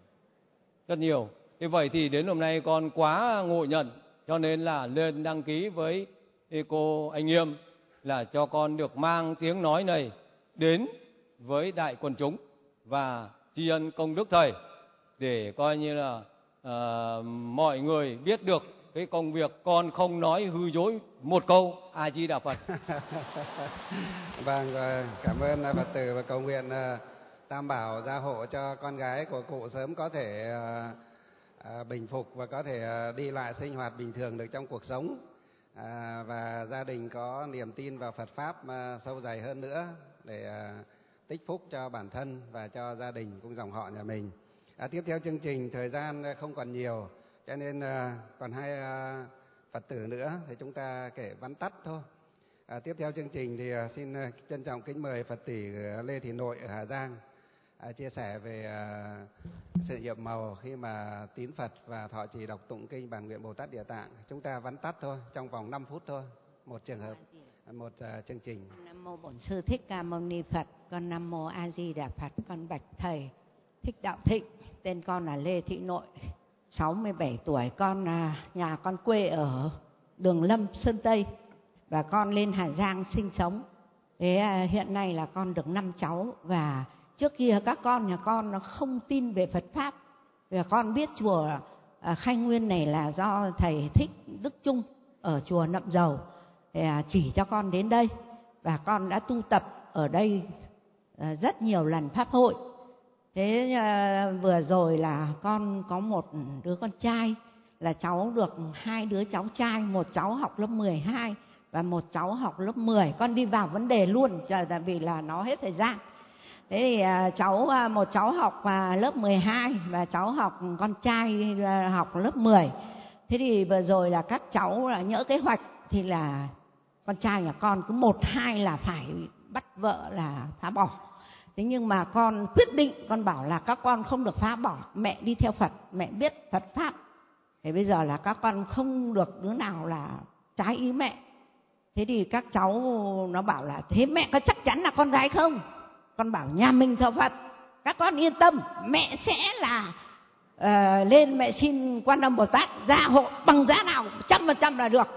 Như vậy thì đến hôm nay con quá ngộ nhận, cho nên là lên đăng ký với cô anh Nghiêm là cho con được mang tiếng nói này đến với đại quần chúng và tri ân công đức thầy, để coi như là mọi người biết được cái công việc con không nói hư dối một câu. A Di Đà Phật. Vâng, cảm ơn Phật tử và cầu nguyện Tam Bảo gia hộ cho con gái của cụ sớm có thể bình phục và có thể đi lại sinh hoạt bình thường được trong cuộc sống, và gia đình có niềm tin vào Phật pháp sâu dày hơn nữa để tích phúc cho bản thân và cho gia đình cũng dòng họ nhà mình. Tiếp theo chương trình thời gian không còn nhiều, cho nên còn 2 Phật tử nữa thì chúng ta kể vắn tắt thôi. Tiếp theo chương trình thì xin trân trọng kính mời Phật tử Lê Thị Nội ở Hà Giang chia sẻ về sự nhiệm màu khi mà tín Phật và thọ trì đọc tụng kinh bản nguyện Bồ Tát Địa Tạng. Chúng ta vắn tắt thôi, trong vòng 5 phút thôi, một trường hợp, một chương trình. Nam mô Bổn Sư Thích Ca Mâu Ni Phật. Con Nam mô A Di Đà Phật. Con bạch thầy Thích Đạo Thịnh. Tên con là Lê Thị Nội, 67 tuổi. Con nhà con quê ở Đường Lâm, Sơn Tây, và con lên Hà Giang sinh sống. Thế hiện nay là con được 5 cháu, và trước kia các con nhà con nó không tin về Phật Pháp. Và con biết chùa Khai Nguyên này là do thầy Thích Đức Trung ở chùa Nậm Dầu thì chỉ cho con đến đây. Và con đã tu tập ở đây rất nhiều lần pháp hội. Thế vừa rồi là con có một đứa con trai, là cháu được 2 đứa cháu trai, một cháu học lớp 12 và một cháu học lớp 10. Con đi vào vấn đề luôn, tại vì là nó hết thời gian. Thế thì một cháu học lớp 12 và cháu học, con trai học lớp 10. Thế thì vừa rồi là các cháu là nhỡ kế hoạch thì là con trai nhà con cứ 1-2 là phải bắt vợ là phá bỏ. Thế nhưng mà con quyết định, con bảo là các con không được phá bỏ, mẹ đi theo Phật, mẹ biết Phật Pháp. Thế bây giờ là các con không được đứa nào là trái ý mẹ. Thế thì các cháu nó bảo là thế mẹ có chắc chắn là con gái không? Con bảo nhà mình theo Phật, các con yên tâm, mẹ sẽ là lên mẹ xin Quan Âm Bồ Tát gia hộ bằng giá nào 100% là được.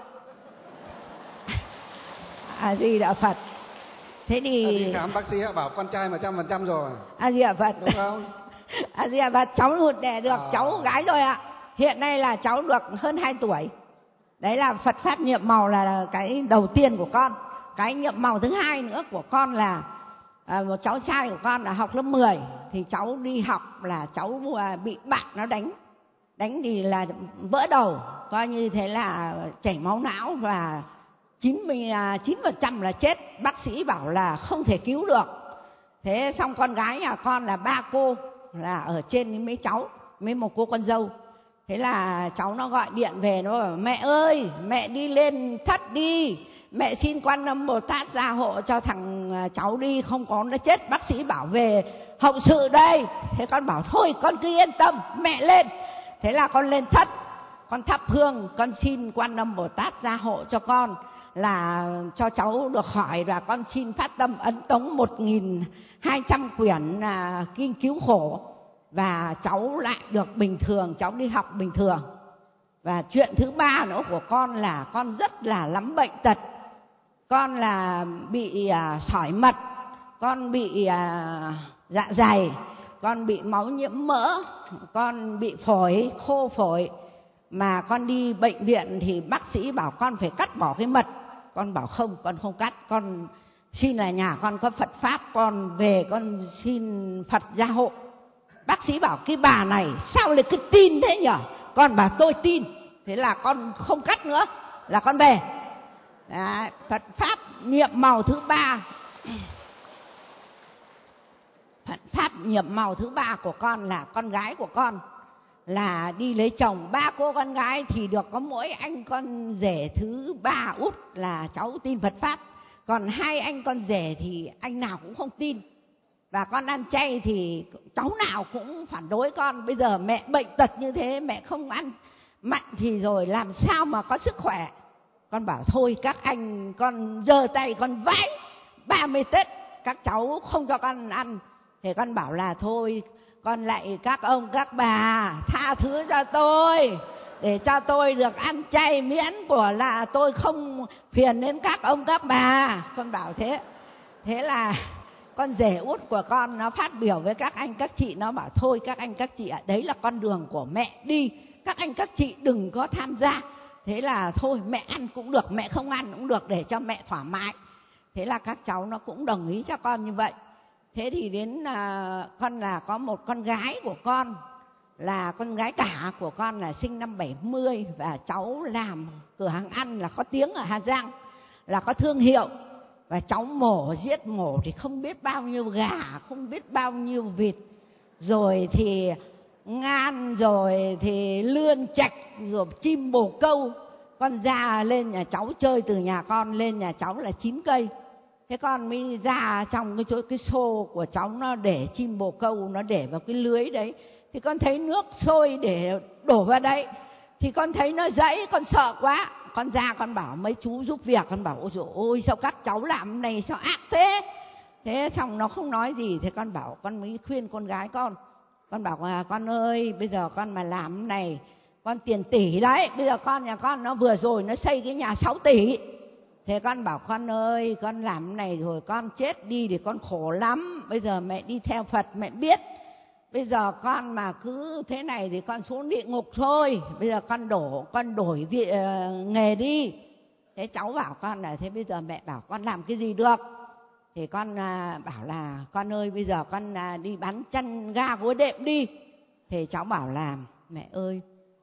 Di Đà Phật. Thế thì đi khám bác sĩ bảo con trai 100% rồi. Di Đà Phật. Đúng không? Di Đà Phật. Cháu đẻ được cháu gái rồi ạ. Hiện nay là cháu được hơn 2 tuổi. Đấy là Phật Pháp nhiệm màu là cái đầu tiên của con. Cái nhiệm màu thứ hai nữa của con là một cháu trai của con là học lớp 10. Thì cháu đi học là cháu bị bạn nó đánh. Đánh thì là vỡ đầu, coi như thế là chảy máu não và 99% là chết. Bác sĩ bảo là không thể cứu được. Thế xong con gái nhà con là 3 cô là ở trên với mấy cháu, mấy một cô con dâu. Thế là cháu nó gọi điện về, nó bảo mẹ ơi, mẹ đi lên thất đi, mẹ xin Quan Âm Bồ Tát gia hộ cho thằng cháu đi, không có nó chết. Bác sĩ bảo về hậu sự đây. Thế con bảo thôi con cứ yên tâm, mẹ lên. Thế là con lên thất, con thắp hương, con xin Quan Âm Bồ Tát gia hộ cho con là cho cháu được khỏi. Và con xin phát tâm ấn tống 1.200 quyển kinh cứu khổ, và cháu lại được bình thường, cháu đi học bình thường. Và chuyện thứ ba nữa của con là con rất là lắm bệnh tật. Con là bị sỏi mật, con bị dạ dày, con bị máu nhiễm mỡ, con bị phổi, khô phổi. Mà con đi bệnh viện thì bác sĩ bảo con phải cắt bỏ cái mật. Con bảo không, con không cắt. Con xin là nhà con có Phật Pháp, con về con xin Phật gia hộ. Bác sĩ bảo cái bà này sao lại cứ tin thế nhở? Con bảo tôi tin. Thế là con không cắt nữa, là con về. Đấy, Phật Pháp nhiệm màu thứ ba. Phật Pháp nhiệm màu thứ ba của con là con gái của con là đi lấy chồng. 3 cô con gái thì được có mỗi anh con rể thứ 3 út là cháu tin Phật Pháp. Còn 2 anh con rể thì anh nào cũng không tin. Và con ăn chay thì cháu nào cũng phản đối con. Bây giờ mẹ bệnh tật như thế, mẹ không ăn mặn thì rồi làm sao mà có sức khỏe. Con bảo thôi các anh, con giơ tay con vái 30 Tết các cháu không cho con ăn. Thì con bảo là thôi con lại các ông các bà tha thứ cho tôi, để cho tôi được ăn chay miễn của là tôi không phiền đến các ông các bà. Con bảo thế. Thế là con rể út của con nó phát biểu với các anh các chị, nó bảo thôi các anh các chị ạ, đấy là con đường của mẹ đi, các anh các chị đừng có tham gia. Thế là thôi mẹ ăn cũng được, mẹ không ăn cũng được, để cho mẹ thoải mái. Thế là các cháu nó cũng đồng ý cho con như vậy. Thế thì đến con là có một con gái của con, là con gái cả của con là sinh năm 70. Và cháu làm cửa hàng ăn là có tiếng ở Hà Giang, là có thương hiệu. Và cháu giết mổ thì không biết bao nhiêu gà, không biết bao nhiêu vịt, rồi thì ngan, rồi thì lươn chạch, rồi chim bồ câu. Con ra lên nhà cháu chơi, từ nhà con lên nhà cháu là 9 cây. Thế con mới ra trong cái xô của cháu, nó để chim bồ câu, nó để vào cái lưới đấy. Thì con thấy nước sôi để đổ vào đấy, thì con thấy nó dãy, con sợ quá. Con ra con bảo mấy chú giúp việc, con bảo ôi dồi ôi sao các cháu làm này sao ác thế. Thế xong nó không nói gì. Thế con bảo, con mới khuyên con gái con bảo con ơi, bây giờ con mà làm cái này, con tiền tỷ đấy. Bây giờ con nhà con nó vừa rồi nó xây cái nhà 6 tỷ. Thế con bảo con ơi, con làm này rồi con chết đi thì con khổ lắm. Bây giờ mẹ đi theo Phật mẹ biết. Bây giờ con mà cứ thế này thì con xuống địa ngục thôi. Bây giờ con đổi nghề đi. Thế cháu bảo con là thế bây giờ mẹ bảo con làm cái gì được. Thì con bảo là con ơi bây giờ con đi bán chân ga gối đệm đi. Thì cháu bảo là mẹ ơi,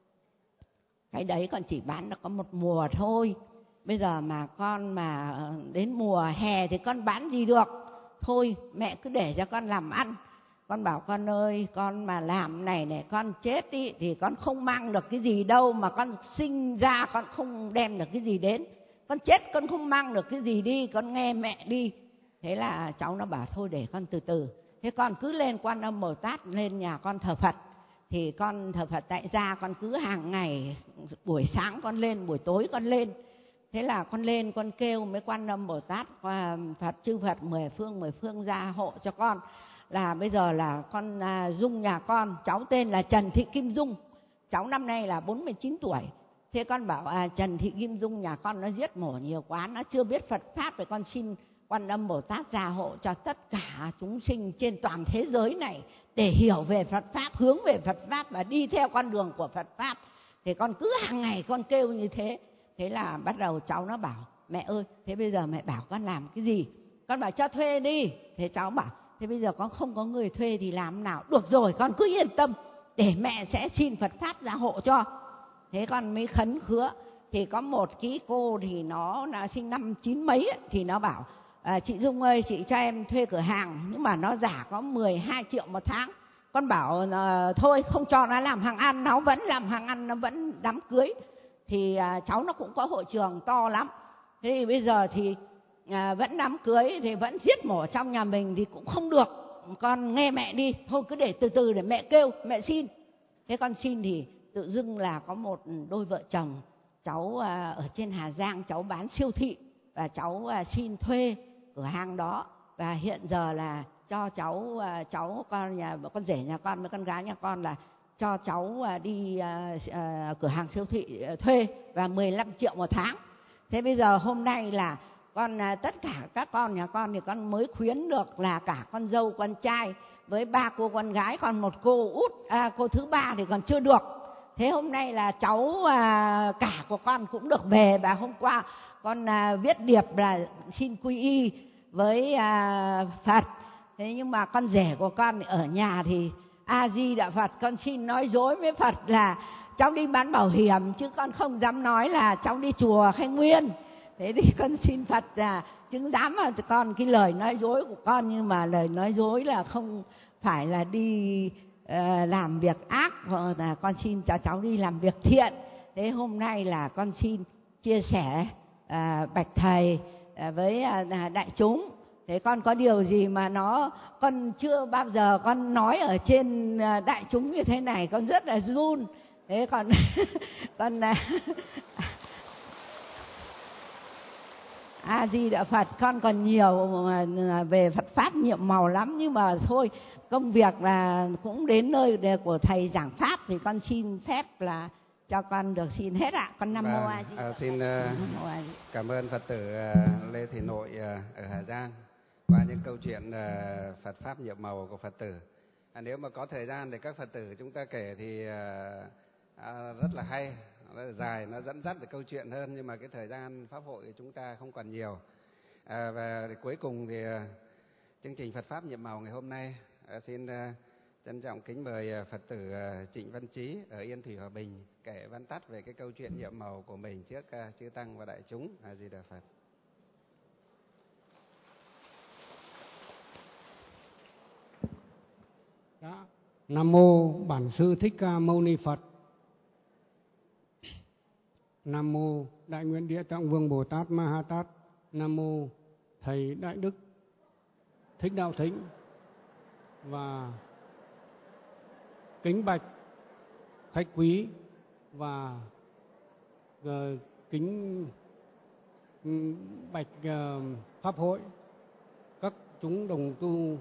cái đấy con chỉ bán được có một mùa thôi. Bây giờ mà con mà đến mùa hè thì con bán gì được. Thôi mẹ cứ để cho con làm ăn. Con bảo con ơi, con mà làm này con chết đi thì con không mang được cái gì đâu. Mà con sinh ra con không đem được cái gì đến. Con chết con không mang được cái gì đi, con nghe mẹ đi. Thế là cháu nó bảo thôi để con từ từ. Thế con cứ lên Quan Âm Bồ Tát, lên nhà con thờ Phật. Thì con thờ Phật tại gia, con cứ hàng ngày buổi sáng con lên, buổi tối con lên. Thế là con lên con kêu với Quan Âm Bồ Tát, Phật chư Phật mười phương gia hộ cho con. Là bây giờ là con Dung nhà con, cháu tên là Trần Thị Kim Dung. Cháu năm nay là 49 tuổi. Thế con bảo Trần Thị Kim Dung nhà con nó giết mổ nhiều quá, nó chưa biết Phật Pháp. Thì con xin Quan Âm Bồ Tát gia hộ cho tất cả chúng sinh trên toàn thế giới này để hiểu về Phật Pháp, hướng về Phật Pháp và đi theo con đường của Phật Pháp. Thì con cứ hàng ngày con kêu như thế. Thế là bắt đầu cháu nó bảo mẹ ơi, thế bây giờ mẹ bảo con làm cái gì? Con bảo cho thuê đi. Thế cháu bảo thế bây giờ con không có người thuê thì làm nào? Được rồi, con cứ yên tâm, để mẹ sẽ xin Phật Pháp gia hộ cho. Thế con mới khấn khứa. Thì có một cái cô thì nó là sinh năm 9 mấy ấy, thì nó bảo chị Dung ơi, chị cho em thuê cửa hàng, nhưng mà nó giả có 12 triệu một tháng. Con bảo thôi không cho nó làm hàng ăn, nó vẫn làm hàng ăn, nó vẫn đám cưới. Thì cháu nó cũng có hội trường to lắm. Thế thì bây giờ thì vẫn đám cưới thì vẫn giết mổ trong nhà mình thì cũng không được. Con nghe mẹ đi, thôi cứ để từ từ để mẹ kêu, mẹ xin. Thế con xin thì tự dưng là có một đôi vợ chồng, cháu ở trên Hà Giang, cháu bán siêu thị và cháu xin thuê cửa hàng đó. Và hiện giờ là cho cháu con rể nhà con với con gái nhà con là cho cháu đi cửa hàng siêu thị thuê và 15 triệu một tháng. Thế bây giờ hôm nay là con tất cả các con nhà con thì con mới khuyến được là cả con dâu con trai với 3 cô con gái, còn một cô út cô thứ 3 thì còn chưa được. Thế hôm nay là cháu cả của con cũng được về. Và hôm qua con viết điệp là xin quy y với Phật. Thế nhưng mà con rể của con ở nhà thì A Di Đà Phật, con xin nói dối với Phật là cháu đi bán bảo hiểm, chứ con không dám nói là cháu đi chùa Khai Nguyên. Thế thì con xin Phật chứng giám mà con cái lời nói dối của con, nhưng mà lời nói dối là không phải là đi làm việc ác, hoặc là con xin cho cháu đi làm việc thiện. Thế hôm nay là con xin chia sẻ bạch thầy với đại chúng. Thế con có điều gì mà con chưa bao giờ con nói ở trên đại chúng như thế này, con rất là run. Thế còn A Di Đà Phật, con còn nhiều về Phật Pháp nhiệm màu lắm, nhưng mà thôi, công việc là cũng đến nơi của thầy giảng Pháp thì con xin phép là cho con được xin hết ạ. Con Nam Mô A Di Đà Phật. Xin cảm ơn Phật tử Lê Thị Nội ở Hà Giang qua những câu chuyện Phật Pháp nhiệm màu của Phật tử. Nếu mà có thời gian để các Phật tử chúng ta kể thì rất là hay, nó dài, nó dẫn dắt được câu chuyện hơn, nhưng mà cái thời gian pháp hội của chúng ta không còn nhiều. Và cuối cùng thì chương trình Phật Pháp nhiệm màu ngày hôm nay xin trân trọng kính mời Phật tử Trịnh Văn Trí ở Yên Thủy Hòa Bình kể vắn tắt về cái câu chuyện nhiệm màu của mình trước chư tăng và đại chúng. A Di Đà Phật. Nam mô Bản Sư Thích Ca Mâu Ni Phật. Nam mô Đại Nguyện Địa Tạng Vương Bồ Tát Ma Ha Tát. Nam mô Thầy Đại Đức Thích Đạo Thính. Và kính bạch khách quý và kính bạch pháp hội, các chúng đồng tu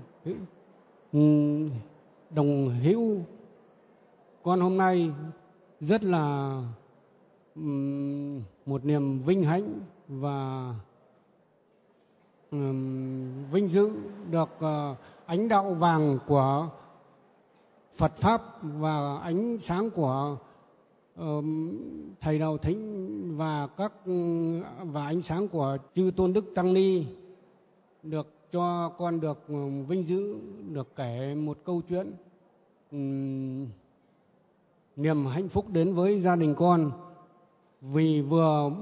đồng hữu. Con hôm nay rất là một niềm vinh hạnh và vinh dự được ánh đạo vàng của Phật pháp và ánh sáng của thầy Đạo Thính và ánh sáng của chư Tôn Đức Tăng Ni, được cho con được vinh dự được kể một câu chuyện niềm hạnh phúc đến với gia đình con. Vì vừa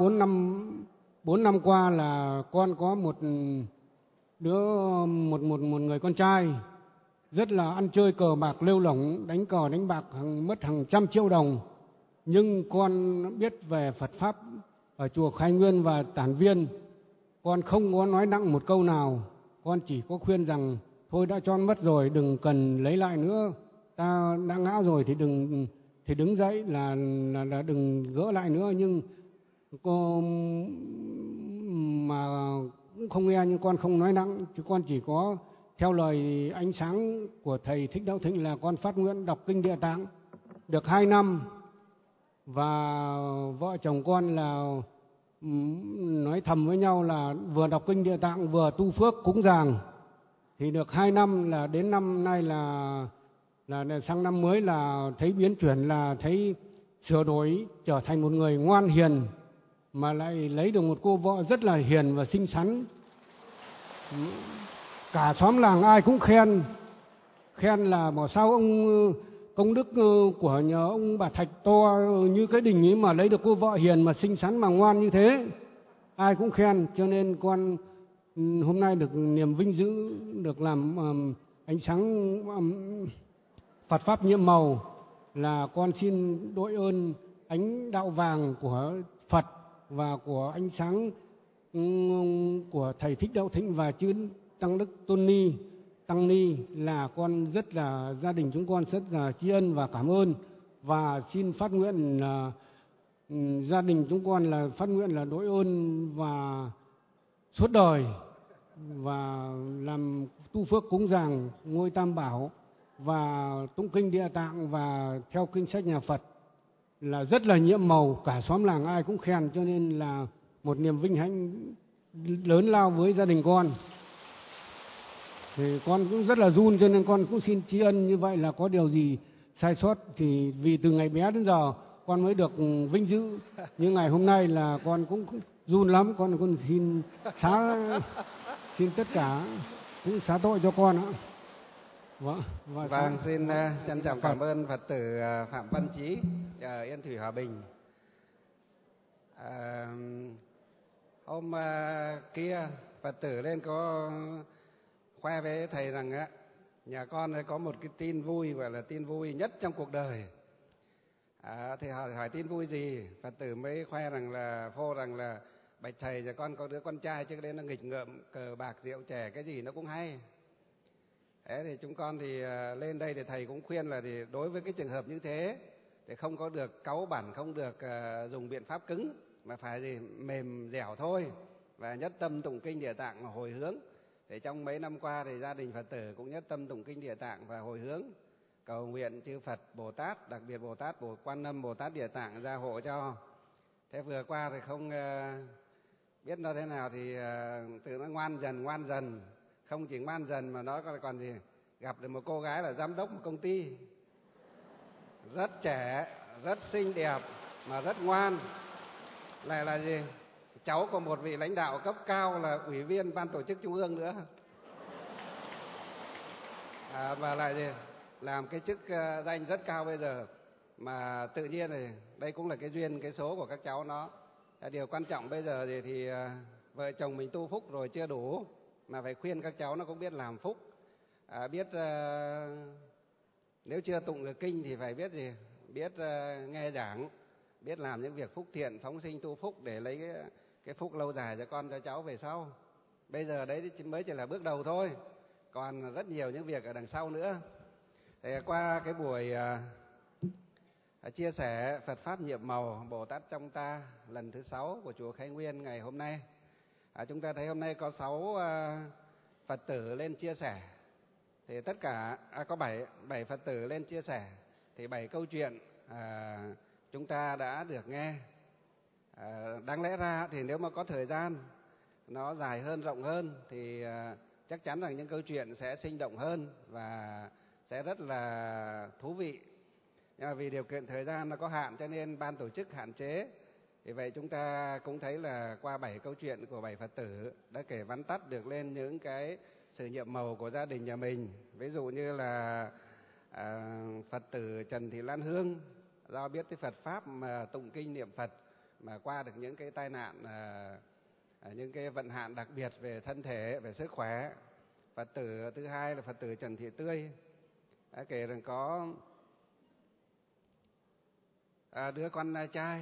4 năm qua là con có một người con trai rất là ăn chơi cờ bạc lêu lỏng, đánh cờ đánh bạc mất hàng trăm triệu đồng. Nhưng con biết về Phật pháp ở chùa Khai Nguyên và Tản Viên, con không có nói nặng một câu nào. Con chỉ có khuyên rằng thôi đã cho mất rồi, đừng cần lấy lại nữa. Ta đã ngã rồi thì đứng dậy là đừng gỡ lại nữa. Nhưng cô mà cũng không nghe, nhưng con không nói nặng, chứ con chỉ có theo lời ánh sáng của thầy Thích Đạo Thính là con phát nguyện đọc kinh Địa Tạng được 2 năm. Và vợ chồng con là nói thầm với nhau là vừa đọc kinh Địa Tạng vừa tu phước cúng dường. Thì được 2 năm là đến năm nay là sang năm mới là thấy biến chuyển, là thấy sửa đổi trở thành một người ngoan hiền, mà lại lấy được một cô vợ rất là hiền và xinh xắn. Cả xóm làng ai cũng khen là bảo sao ông công đức của nhờ ông bà Thạch to như cái đình ấy mà lấy được cô vợ hiền mà xinh xắn mà ngoan như thế. Ai cũng khen, cho nên con hôm nay được niềm vinh dự được làm ánh sáng Phật pháp nhiệm màu, là con xin đội ơn ánh đạo vàng của Phật và của ánh sáng của thầy Thích Đạo Thính và chư Tăng Đức Tăng Ni, là con rất là, gia đình chúng con rất là tri ân và cảm ơn. Và xin phát nguyện là gia đình chúng con là phát nguyện là đội ơn và suốt đời, và làm tu phước cúng dường ngôi Tam Bảo và tụng kinh Địa Tạng và theo kinh sách nhà Phật, là rất là nhiệm màu, cả xóm làng ai cũng khen, cho nên là một niềm vinh hạnh lớn lao với gia đình con. Thì con cũng rất là run, cho nên con cũng xin tri ân như vậy, là có điều gì sai sót thì vì từ ngày bé đến giờ con mới được vinh dự. Nhưng ngày hôm nay là con cũng run lắm, con xin tất cả cũng xá tội cho con ạ. Vâng, xin trân trọng cảm ơn Phật tử Phạm Văn Chí, Yên Thủy Hòa Bình. Hôm kia Phật tử lên có khoe với thầy rằng nhà con có một cái tin vui, gọi là tin vui nhất trong cuộc đời. Thì hỏi tin vui gì? Phật tử mới khoe rằng là phô rằng là bạch thầy, nhà con có đứa con trai trước đây nó nghịch ngợm cờ bạc rượu chè cái gì nó cũng hay. Thế thì chúng con thì lên đây thì thầy cũng khuyên là thì đối với cái trường hợp như thế thì không có được cáu bẳn, không được dùng biện pháp cứng, mà phải gì mềm dẻo thôi, và nhất tâm tụng kinh Địa Tạng và hồi hướng. Thì trong mấy năm qua thì gia đình Phật tử cũng nhất tâm tụng kinh Địa Tạng và hồi hướng, cầu nguyện chư Phật Bồ Tát, đặc biệt Bồ Tát Quan Âm, Bồ Tát Địa Tạng gia hộ cho. Thế vừa qua thì không biết nó thế nào thì tự nó ngoan dần, không chỉ ngoan dần mà nó còn gì, gặp được một cô gái là giám đốc một công ty, rất trẻ, rất xinh đẹp mà rất ngoan, lại là gì, cháu của một vị lãnh đạo cấp cao là ủy viên ban tổ chức trung ương nữa, và lại gì, làm cái chức danh rất cao bây giờ. Mà tự nhiên này, đây cũng là cái duyên, cái số của các cháu nó. Điều quan trọng bây giờ thì vợ chồng mình tu phúc rồi chưa đủ, mà phải khuyên các cháu nó cũng biết làm phúc, biết nếu chưa tụng được kinh thì phải biết gì, biết nghe giảng, biết làm những việc phúc thiện, phóng sinh tu phúc để lấy cái phúc lâu dài cho con cho cháu về sau. Bây giờ đấy mới chỉ là bước đầu thôi, còn rất nhiều những việc ở đằng sau nữa. Thì qua cái buổi chia sẻ Phật pháp nhiệm màu Bồ Tát trong ta lần thứ 6 của chùa Khai Nguyên ngày hôm nay, chúng ta thấy hôm nay có 6 Phật tử lên chia sẻ. Thì tất cả có 7 Phật tử lên chia sẻ, thì 7 câu chuyện chúng ta đã được nghe. Đáng lẽ ra thì nếu mà có thời gian nó dài hơn, rộng hơn thì chắc chắn rằng những câu chuyện sẽ sinh động hơn và sẽ rất là thú vị. Nhưng mà vì điều kiện thời gian nó có hạn cho nên ban tổ chức hạn chế. Vì vậy chúng ta cũng thấy là qua 7 câu chuyện của 7 Phật tử đã kể vắn tắt được lên những cái sự nhiệm màu của gia đình nhà mình. Ví dụ như là Phật tử Trần Thị Lan Hương do biết tới Phật Pháp mà tụng kinh niệm Phật mà qua được những cái tai nạn, những cái vận hạn đặc biệt về thân thể, về sức khỏe. Phật tử thứ hai là Phật tử Trần Thị Tươi đã kể rằng có đứa con trai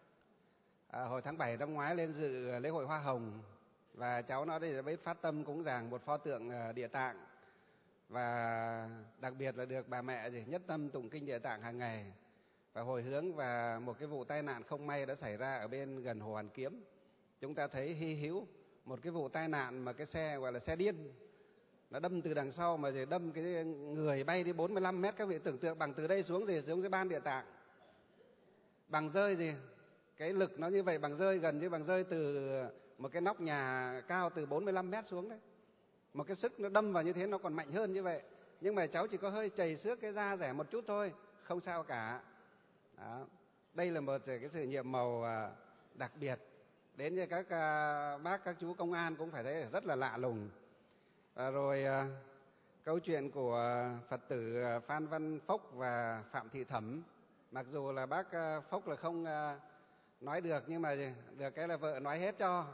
hồi tháng 7 năm ngoái lên dự lễ hội Hoa Hồng, và cháu nó đây biết phát tâm cúng dường một pho tượng Địa Tạng, và đặc biệt là được bà mẹ nhất tâm tụng kinh Địa Tạng hàng ngày và hồi hướng. Và một cái vụ tai nạn không may đã xảy ra ở bên gần Hồ Hoàn Kiếm. Chúng ta thấy hy hữu một cái vụ tai nạn mà cái xe gọi là xe điên, nó đâm từ đằng sau mà rồi đâm cái người bay đi 45 mét. Các vị tưởng tượng bằng từ đây xuống dưới ban Địa Tạng, bằng rơi gì, cái lực nó như vậy, bằng rơi gần như bằng rơi từ một cái nóc nhà cao từ 45 mét xuống đấy. Một cái sức nó đâm vào như thế nó còn mạnh hơn như vậy. Nhưng mà cháu chỉ có hơi chảy xước cái da rẻ một chút thôi, không sao cả. Đó. Đây là một cái sự nhiệm màu đặc biệt. Đến như các bác, các chú công an cũng phải thấy rất là lạ lùng. Rồi câu chuyện của Phật tử Phan Văn Phúc và Phạm Thị Thẩm. Mặc dù là bác Phúc là không nói được, nhưng mà được cái là vợ nói hết cho.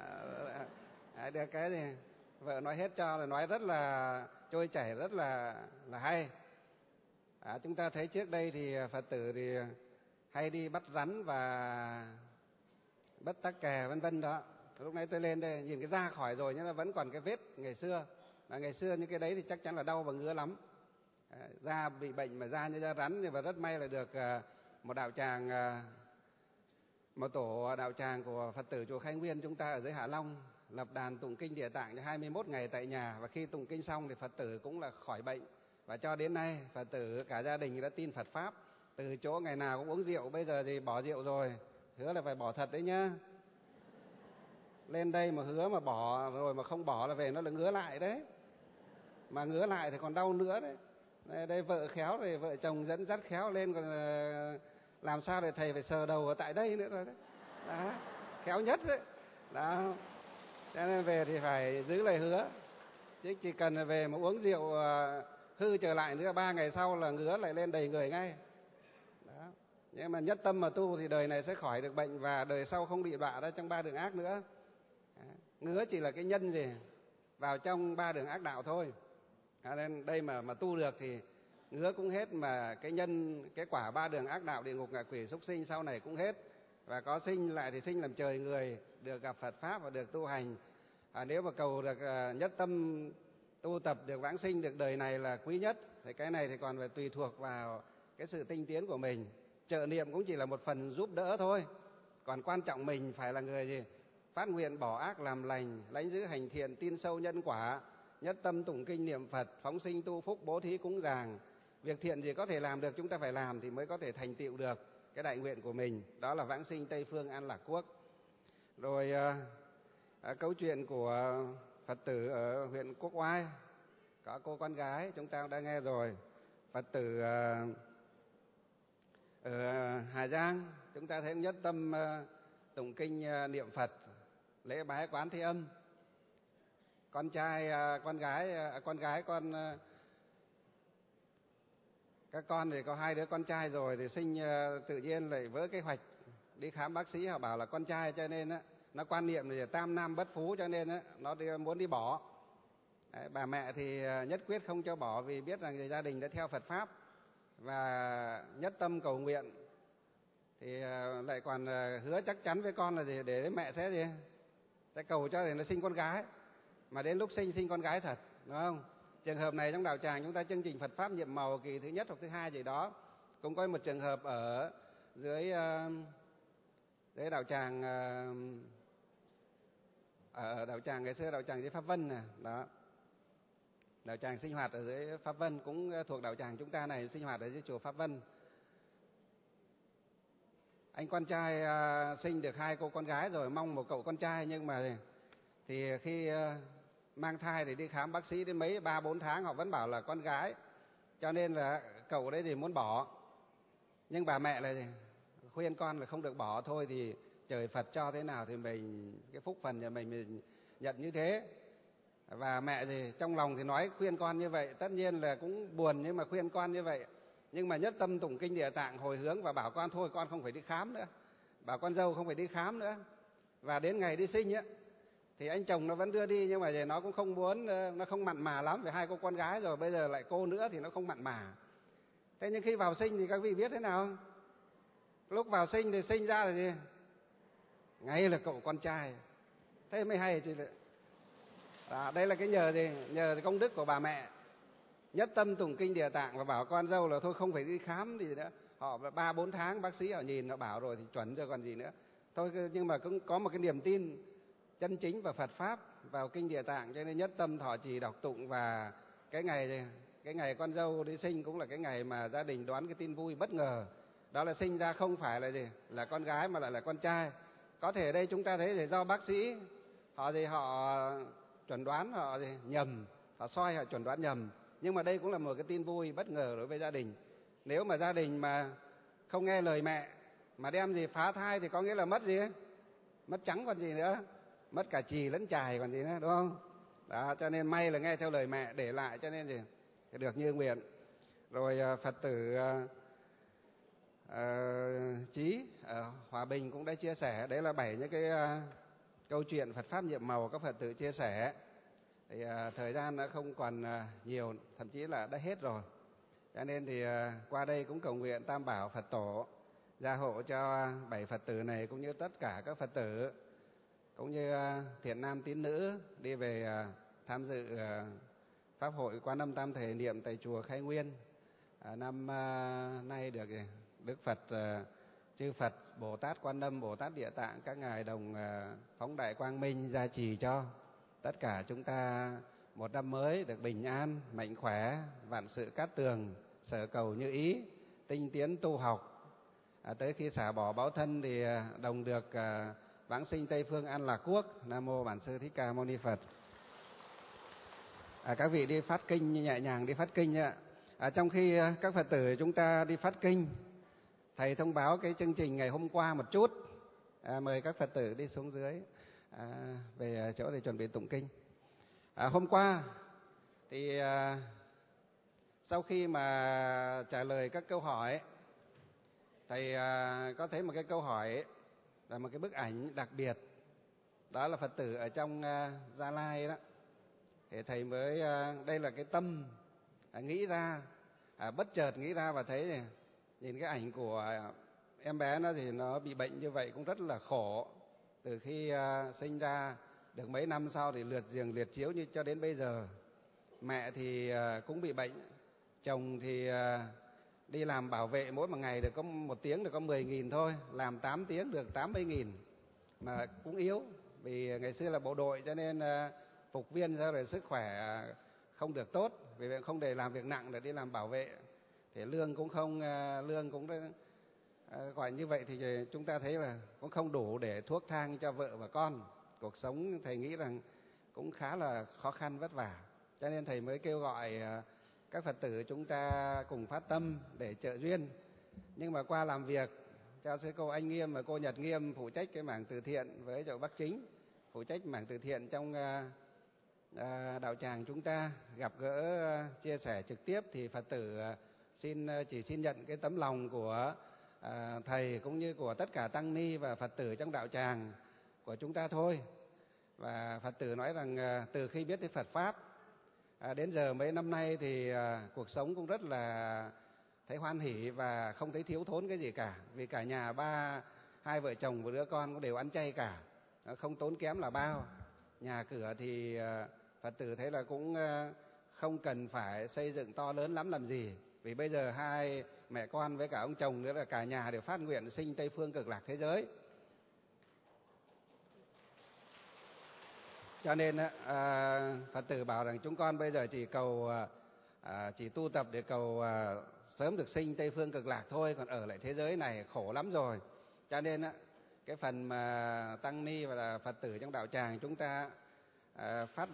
Được cái thì vợ nói hết cho, là nói rất là trôi chảy, rất là hay. Chúng ta thấy trước đây thì Phật tử thì hay đi bắt rắn và bắt tắc kè vân vân đó. Lúc nãy tôi lên đây nhìn cái da khỏi rồi nhưng mà vẫn còn cái vết ngày xưa. Và ngày xưa những cái đấy thì chắc chắn là đau và ngứa lắm. Da bị bệnh mà da như da rắn. Nhưng mà rất may là được một đạo tràng, một tổ đạo tràng của Phật tử chùa Khai Nguyên chúng ta ở dưới Hạ Long lập đàn tụng kinh Địa Tạng cho 21 ngày tại nhà. Và khi tụng kinh xong thì Phật tử cũng là khỏi bệnh. Và cho đến nay Phật tử cả gia đình đã tin Phật Pháp. Từ chỗ ngày nào cũng uống rượu, bây giờ thì bỏ rượu rồi. Hứa là phải bỏ thật đấy nhá. Lên đây mà hứa mà bỏ rồi mà không bỏ là về nó là ngứa lại đấy. Mà ngứa lại thì còn đau nữa đấy. Đây vợ khéo rồi, vợ chồng dẫn dắt khéo lên, còn làm sao để thầy phải sờ đầu ở tại đây nữa rồi đấy. Đó, khéo nhất đấy. Đó. Cho nên về thì phải giữ lời hứa. Chứ chỉ cần về mà uống rượu hư trở lại nữa 3 ngày sau là ngứa lại lên đầy người ngay. Đó. Nhưng mà nhất tâm mà tu thì đời này sẽ khỏi được bệnh và đời sau không bị đọa ra trong 3 đường ác nữa. Ngứa chỉ là cái nhân gì vào trong 3 đường ác đạo thôi. Nên đây mà tu được thì ngứa cũng hết, mà cái nhân, cái quả 3 đường ác đạo, địa ngục, ngạ quỷ, súc sinh sau này cũng hết. Và có sinh lại thì sinh làm trời người, được gặp Phật Pháp và được tu hành. Nếu mà cầu được nhất tâm tu tập được vãng sinh được đời này là quý nhất. Thì cái này thì còn phải tùy thuộc vào cái sự tinh tiến của mình. Trợ niệm cũng chỉ là một phần giúp đỡ thôi. Còn quan trọng mình phải là người gì? Phát nguyện bỏ ác làm lành, lãnh giữ hành thiện, tin sâu nhân quả, nhất tâm tụng kinh niệm Phật, phóng sinh tu phúc, bố thí cúng dường. Việc thiện gì có thể làm được chúng ta phải làm thì mới có thể thành tựu được cái đại nguyện của mình. Đó là vãng sinh Tây Phương An Lạc Quốc. Rồi câu chuyện của Phật tử ở huyện Quốc Oai, có cô con gái chúng ta đã nghe rồi. Phật tử ở Hà Giang chúng ta thấy nhất tâm tụng kinh niệm Phật, lễ bái Quán Thế Âm. Con trai các con thì có 2 đứa con trai rồi thì sinh tự nhiên lại vỡ kế hoạch đi khám bác sĩ, họ bảo là con trai cho nên nó quan niệm là tam nam bất phú, cho nên nó muốn đi bỏ. Đấy, bà mẹ thì nhất quyết không cho bỏ vì biết rằng gia đình đã theo Phật Pháp và nhất tâm cầu nguyện. Thì lại còn hứa chắc chắn với con là gì, để mẹ sẽ cầu cho để nó sinh con gái. Mà đến lúc sinh con gái thật, đúng không? Trường hợp này trong đạo tràng chúng ta chương trình Phật Pháp nhiệm màu kỳ thứ 1 hoặc thứ 2 gì đó, cũng có một trường hợp ở dưới đạo tràng, ở đạo tràng ngày xưa, đạo tràng dưới Pháp Vân này, đó. Đạo tràng sinh hoạt ở dưới Pháp Vân, cũng thuộc đạo tràng chúng ta này, sinh hoạt ở dưới chùa Pháp Vân. Anh con trai sinh được 2 cô con gái rồi, mong một cậu con trai, nhưng mà thì khi mang thai thì đi khám bác sĩ đến mấy 3-4 tháng họ vẫn bảo là con gái, cho nên là cậu đấy thì muốn bỏ. Nhưng bà mẹ là khuyên con là không được bỏ, thôi thì trời Phật cho thế nào thì mình, cái phúc phần nhà mình nhận như thế. Và mẹ thì trong lòng thì nói khuyên con như vậy, tất nhiên là cũng buồn nhưng mà khuyên con như vậy. Nhưng mà nhất tâm tụng kinh Địa Tạng hồi hướng và bảo con thôi con không phải đi khám nữa, bảo con dâu không phải đi khám nữa. Và đến ngày đi sinh á thì anh chồng nó vẫn đưa đi, nhưng mà nó cũng không muốn, nó không mặn mà lắm vì hai cô con gái rồi, bây giờ lại cô nữa thì nó không mặn mà. Thế nhưng khi vào sinh thì các vị biết thế nào? Lúc vào sinh thì sinh ra là gì? Ngay là cậu con trai. Thế mới hay chứ. Đây là cái nhờ gì? Nhờ công đức của bà mẹ. Nhất tâm tụng kinh Địa Tạng và bảo con dâu là thôi không phải đi khám gì nữa. Họ 3-4 tháng bác sĩ họ nhìn họ bảo rồi thì chuẩn rồi còn gì nữa. Thôi nhưng mà cũng có một cái niềm tin chân chính và Phật pháp vào kinh Địa Tạng, cho nên nhất tâm thọ trì đọc tụng. Và cái ngày con dâu đi sinh cũng là cái ngày mà gia đình đoán cái tin vui bất ngờ. Đó là sinh ra không phải là gì? Là con gái mà lại là con trai. Có thể đây chúng ta thấy là do bác sĩ họ chuẩn đoán họ nhầm, họ soi họ chuẩn đoán nhầm. Nhưng mà đây cũng là một cái tin vui bất ngờ đối với gia đình. Nếu mà gia đình mà không nghe lời mẹ mà đem gì phá thai thì có nghĩa là mất gì ấy? Mất trắng còn gì nữa, mất cả chì lẫn chài còn gì nữa, đúng không? Đó, cho nên may là nghe theo lời mẹ để lại, cho nên gì được như nguyện. Rồi Phật tử Chí ở Hòa Bình cũng đã chia sẻ, đấy là 7 những cái câu chuyện Phật pháp nhiệm màu các Phật tử chia sẻ. Thì thời gian đã không còn nhiều, thậm chí là đã hết rồi. Cho nên thì qua đây cũng cầu nguyện Tam Bảo Phật Tổ gia hộ cho 7 Phật tử này cũng như tất cả các Phật tử cũng như thiện nam tín nữ đi về tham dự pháp hội Quan Âm Tam Thể niệm tại chùa Khai Nguyên. Năm nay được Đức Phật, chư Phật, Bồ Tát Quan Âm, Bồ Tát Địa Tạng, các ngài đồng phóng đại quang minh gia trì cho tất cả chúng ta một năm mới được bình an, mạnh khỏe, vạn sự cát tường, sở cầu như ý, tinh tiến tu học. Tới khi xả bỏ báo thân thì đồng được vãng sinh Tây Phương An Lạc Quốc. Nam mô Bản Sư Thích Ca Mâu Ni Phật. Các vị đi phát kinh nhẹ nhàng đi phát kinh ạ. Trong khi các Phật tử chúng ta đi phát kinh, thầy thông báo cái chương trình ngày hôm qua một chút. Mời các Phật tử đi xuống dưới về chỗ để chuẩn bị tụng kinh. Hôm qua thì sau khi mà trả lời các câu hỏi, thầy có thấy một cái câu hỏi là một cái bức ảnh đặc biệt. Đó là Phật tử ở trong Gia Lai đó. Thì thầy mới, đây là cái tâm nghĩ ra, bất chợt nghĩ ra và thấy này, nhìn cái ảnh của em bé nó thì nó bị bệnh như vậy cũng rất là khổ. Từ khi sinh ra được mấy năm sau thì liệt giường liệt chiếu như cho đến bây giờ. Mẹ thì cũng bị bệnh, chồng thì đi làm bảo vệ mỗi một ngày được có 1 tiếng được có 10.000 thôi, làm 8 tiếng được 80.000 mà cũng yếu, vì ngày xưa là bộ đội cho nên phục viên ra rồi sức khỏe không được tốt, vì vậy không để làm việc nặng để đi làm bảo vệ thì lương cũng gọi như vậy thì chúng ta thấy là cũng không đủ để thuốc thang cho vợ và con. Cuộc sống thầy nghĩ rằng cũng khá là khó khăn vất vả, cho nên thầy mới kêu gọi các Phật tử chúng ta cùng phát tâm để trợ duyên. Nhưng mà qua làm việc cho sư cô Anh Nghiêm và cô Nhật Nghiêm phụ trách cái mảng từ thiện với chỗ Bắc Chính phụ trách mảng từ thiện trong đạo tràng chúng ta gặp gỡ chia sẻ trực tiếp, thì Phật tử chỉ xin nhận cái tấm lòng của thầy cũng như của tất cả tăng ni và Phật tử trong đạo tràng của chúng ta thôi. Và Phật tử nói rằng từ khi biết tới Phật pháp đến giờ mấy năm nay thì cuộc sống cũng rất là thấy hoan hỷ và không thấy thiếu thốn cái gì cả, vì cả nhà hai vợ chồng và đứa con cũng đều ăn chay cả, không tốn kém là bao. Nhà cửa thì Phật tử thấy là cũng không cần phải xây dựng to lớn lắm làm gì, vì bây giờ hai mẹ con với cả ông chồng nữa là cả nhà đều phát nguyện sinh Tây Phương Cực Lạc thế giới. Cho nên Phật tử bảo rằng chúng con bây giờ chỉ tu tập để cầu sớm được sinh Tây Phương Cực Lạc thôi, còn ở lại thế giới này khổ lắm rồi. Cho nên cái phần mà tăng ni và Phật tử trong đạo tràng chúng ta phát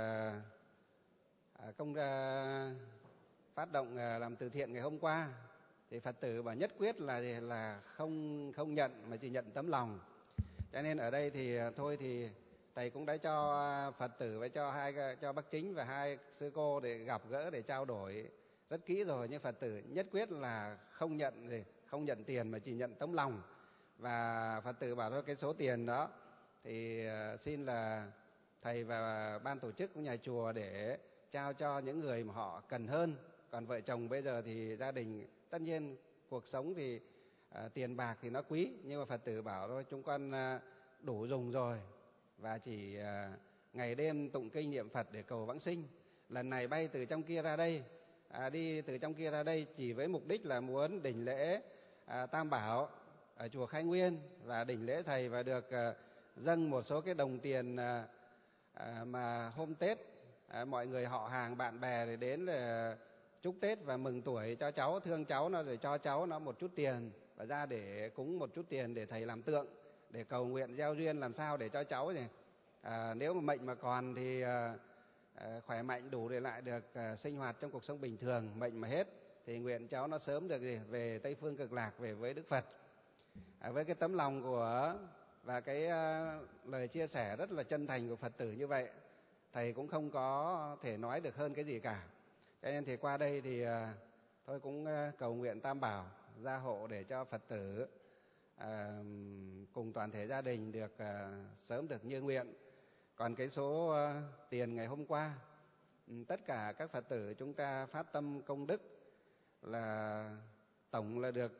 động làm từ thiện ngày hôm qua, thì Phật tử bảo nhất quyết là không nhận mà chỉ nhận tấm lòng. Cho nên ở đây thì thôi thì thầy cũng đã cho Phật tử và cho bác Chính và hai sư cô để gặp gỡ để trao đổi rất kỹ rồi, nhưng Phật tử nhất quyết là không nhận tiền mà chỉ nhận tấm lòng. Và Phật tử bảo thôi cái số tiền đó thì xin là thầy và ban tổ chức của nhà chùa để trao cho những người mà họ cần hơn. Còn vợ chồng bây giờ thì gia đình, tất nhiên cuộc sống thì tiền bạc thì nó quý, nhưng mà Phật tử bảo thôi chúng con đủ dùng rồi, và chỉ ngày đêm tụng kinh niệm Phật để cầu vãng sinh. Lần này bay từ trong kia ra đây, đi từ trong kia ra đây chỉ với mục đích là muốn đỉnh lễ Tam Bảo ở chùa Khai Nguyên và đỉnh lễ thầy, và được dâng một số cái đồng tiền mà hôm Tết mọi người họ hàng bạn bè để đến là chúc Tết và mừng tuổi cho cháu, thương cháu nó, rồi cho cháu nó một chút tiền và ra để cúng một chút tiền để thầy làm tượng, để cầu nguyện gieo duyên làm sao để cho cháu này nếu mà mệnh mà còn thì khỏe mạnh đủ để lại được sinh hoạt trong cuộc sống bình thường. Mệnh mà hết thì nguyện cháu nó sớm được về Tây Phương Cực Lạc, về với Đức Phật. Với cái tấm lòng của và cái lời chia sẻ rất là chân thành của Phật tử như vậy, thầy cũng không có thể nói được hơn cái gì cả. Cho nên thì qua đây thì tôi cũng cầu nguyện Tam Bảo gia hộ để cho Phật tử cùng toàn thể gia đình được sớm được như nguyện. Còn cái số tiền ngày hôm qua, tất cả các Phật tử chúng ta phát tâm công đức là tổng là được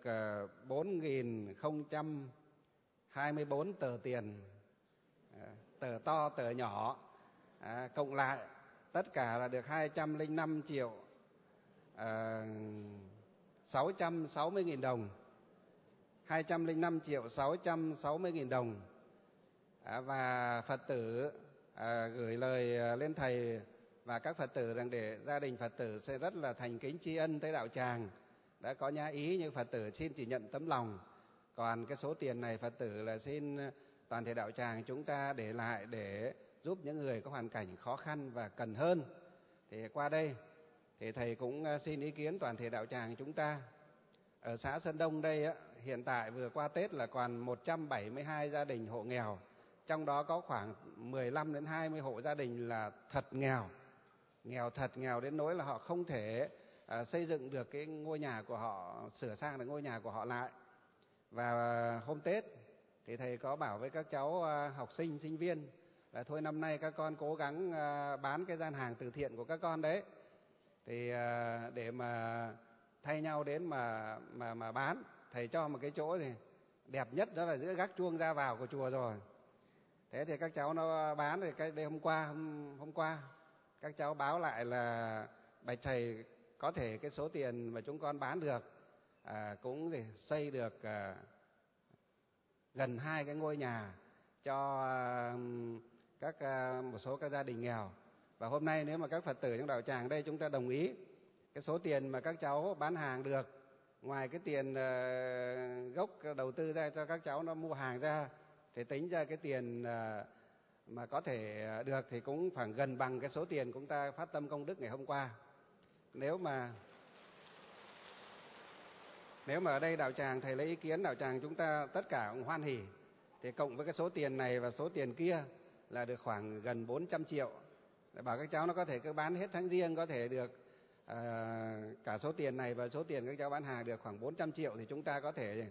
4.024 tờ tiền, tờ to tờ nhỏ, cộng lại tất cả là được 205 triệu 660.000 đồng, 205 triệu 660.000 đồng. Và Phật tử gửi lời lên thầy và các Phật tử rằng để gia đình Phật tử sẽ rất là thành kính tri ân tới đạo tràng đã có nhã ý, nhưng Phật tử xin chỉ nhận tấm lòng. Còn cái số tiền này Phật tử là xin toàn thể đạo tràng chúng ta để lại để giúp những người có hoàn cảnh khó khăn và cần hơn. Thì qua đây thì thầy cũng xin ý kiến toàn thể đạo tràng chúng ta. Ở xã Sơn Đông đây hiện tại vừa qua Tết là còn 172 gia đình hộ nghèo, trong đó có khoảng 15 đến 20 hộ gia đình là thật nghèo, nghèo đến nỗi là họ không thể xây dựng được cái ngôi nhà của họ, sửa sang được ngôi nhà của họ lại. Và hôm Tết thì thầy có bảo với các cháu học sinh, sinh viên là thôi năm nay các con cố gắng bán cái gian hàng từ thiện của các con đấy, thì để mà thay nhau đến mà bán. Thầy cho một cái chỗ thì đẹp nhất đó là giữa gác chuông ra vào của chùa rồi. Thế thì các cháu nó bán thì cái đây hôm qua các cháu báo lại là bạch thầy có thể cái số tiền mà chúng con bán được cũng thì xây được gần 2 cái ngôi nhà cho một số các gia đình nghèo. Và hôm nay nếu mà các Phật tử trong đạo tràng đây chúng ta đồng ý cái số tiền mà các cháu bán hàng được, ngoài cái tiền gốc đầu tư ra cho các cháu nó mua hàng ra, thì tính ra cái tiền mà có thể được thì cũng khoảng gần bằng cái số tiền chúng ta phát tâm công đức ngày hôm qua. Nếu mà ở đây đạo tràng thầy lấy ý kiến đạo tràng chúng ta tất cả cũng hoan hỉ, thì cộng với cái số tiền này và số tiền kia là được khoảng gần 400 triệu. Để bảo các cháu nó có thể cứ bán hết tháng Giêng có thể được cả số tiền này và số tiền các cháu bán hàng được khoảng 400 triệu, thì chúng ta có thể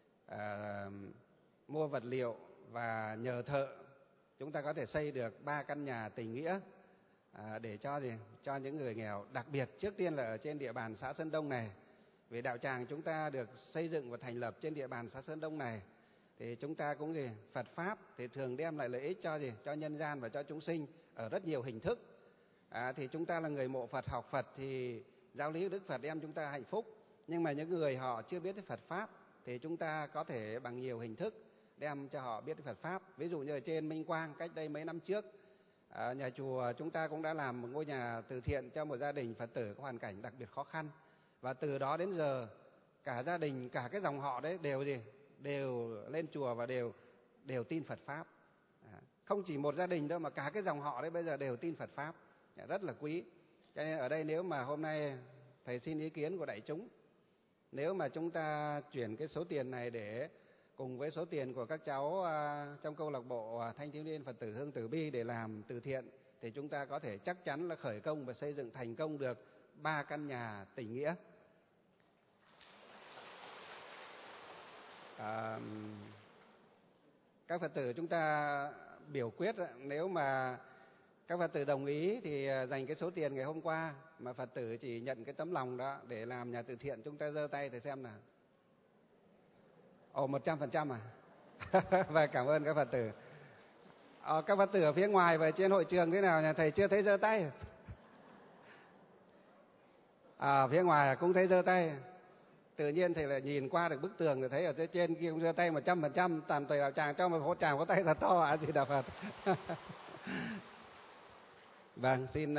mua vật liệu và nhờ thợ chúng ta có thể xây được 3 căn nhà tình nghĩa để cho những người nghèo, đặc biệt trước tiên là ở trên địa bàn xã Sơn Đông này. Vì đạo tràng chúng ta được xây dựng và thành lập trên địa bàn xã Sơn Đông này thì chúng ta cũng Phật pháp thì thường đem lại lợi ích cho nhân gian và cho chúng sinh ở rất nhiều hình thức. Thì chúng ta là người mộ Phật, học Phật thì giáo lý Đức Phật đem chúng ta hạnh phúc. Nhưng mà những người họ chưa biết đến Phật pháp thì chúng ta có thể bằng nhiều hình thức đem cho họ biết Phật pháp. Ví dụ như ở trên Minh Quang cách đây mấy năm trước, nhà chùa chúng ta cũng đã làm một ngôi nhà từ thiện cho một gia đình Phật tử có hoàn cảnh đặc biệt khó khăn. Và từ đó đến giờ cả gia đình, cả cái dòng họ đấy đều lên chùa và đều tin Phật pháp. không chỉ một gia đình đâu mà cả cái dòng họ đấy bây giờ đều tin Phật Pháp, rất là quý. Cho nên ở đây nếu mà hôm nay thầy xin ý kiến của đại chúng, nếu mà chúng ta chuyển cái số tiền này để cùng với số tiền của các cháu trong câu lạc bộ Thanh thiếu niên Phật tử Hương Tử Bi để làm từ thiện, thì chúng ta có thể chắc chắn là khởi công và xây dựng thành công được 3 căn nhà tình nghĩa. Các Phật tử chúng ta biểu quyết, nếu mà các Phật tử đồng ý thì dành cái số tiền ngày hôm qua, mà Phật tử chỉ nhận cái tấm lòng đó để làm nhà từ thiện, chúng ta giơ tay để xem nào. 100% à? Và cảm ơn các Phật tử. Các Phật tử ở phía ngoài và trên hội trường thế nào, nhà thầy chưa thấy giơ tay. Phía ngoài cũng thấy giơ tay. Tự nhiên thầy lại nhìn qua được bức tường rồi thấy ở trên kia cũng giơ tay 100%. Toàn thầy đạo tràng cho một hỗ tràng có tay thật to. A Di Đà Phật. Vâng, xin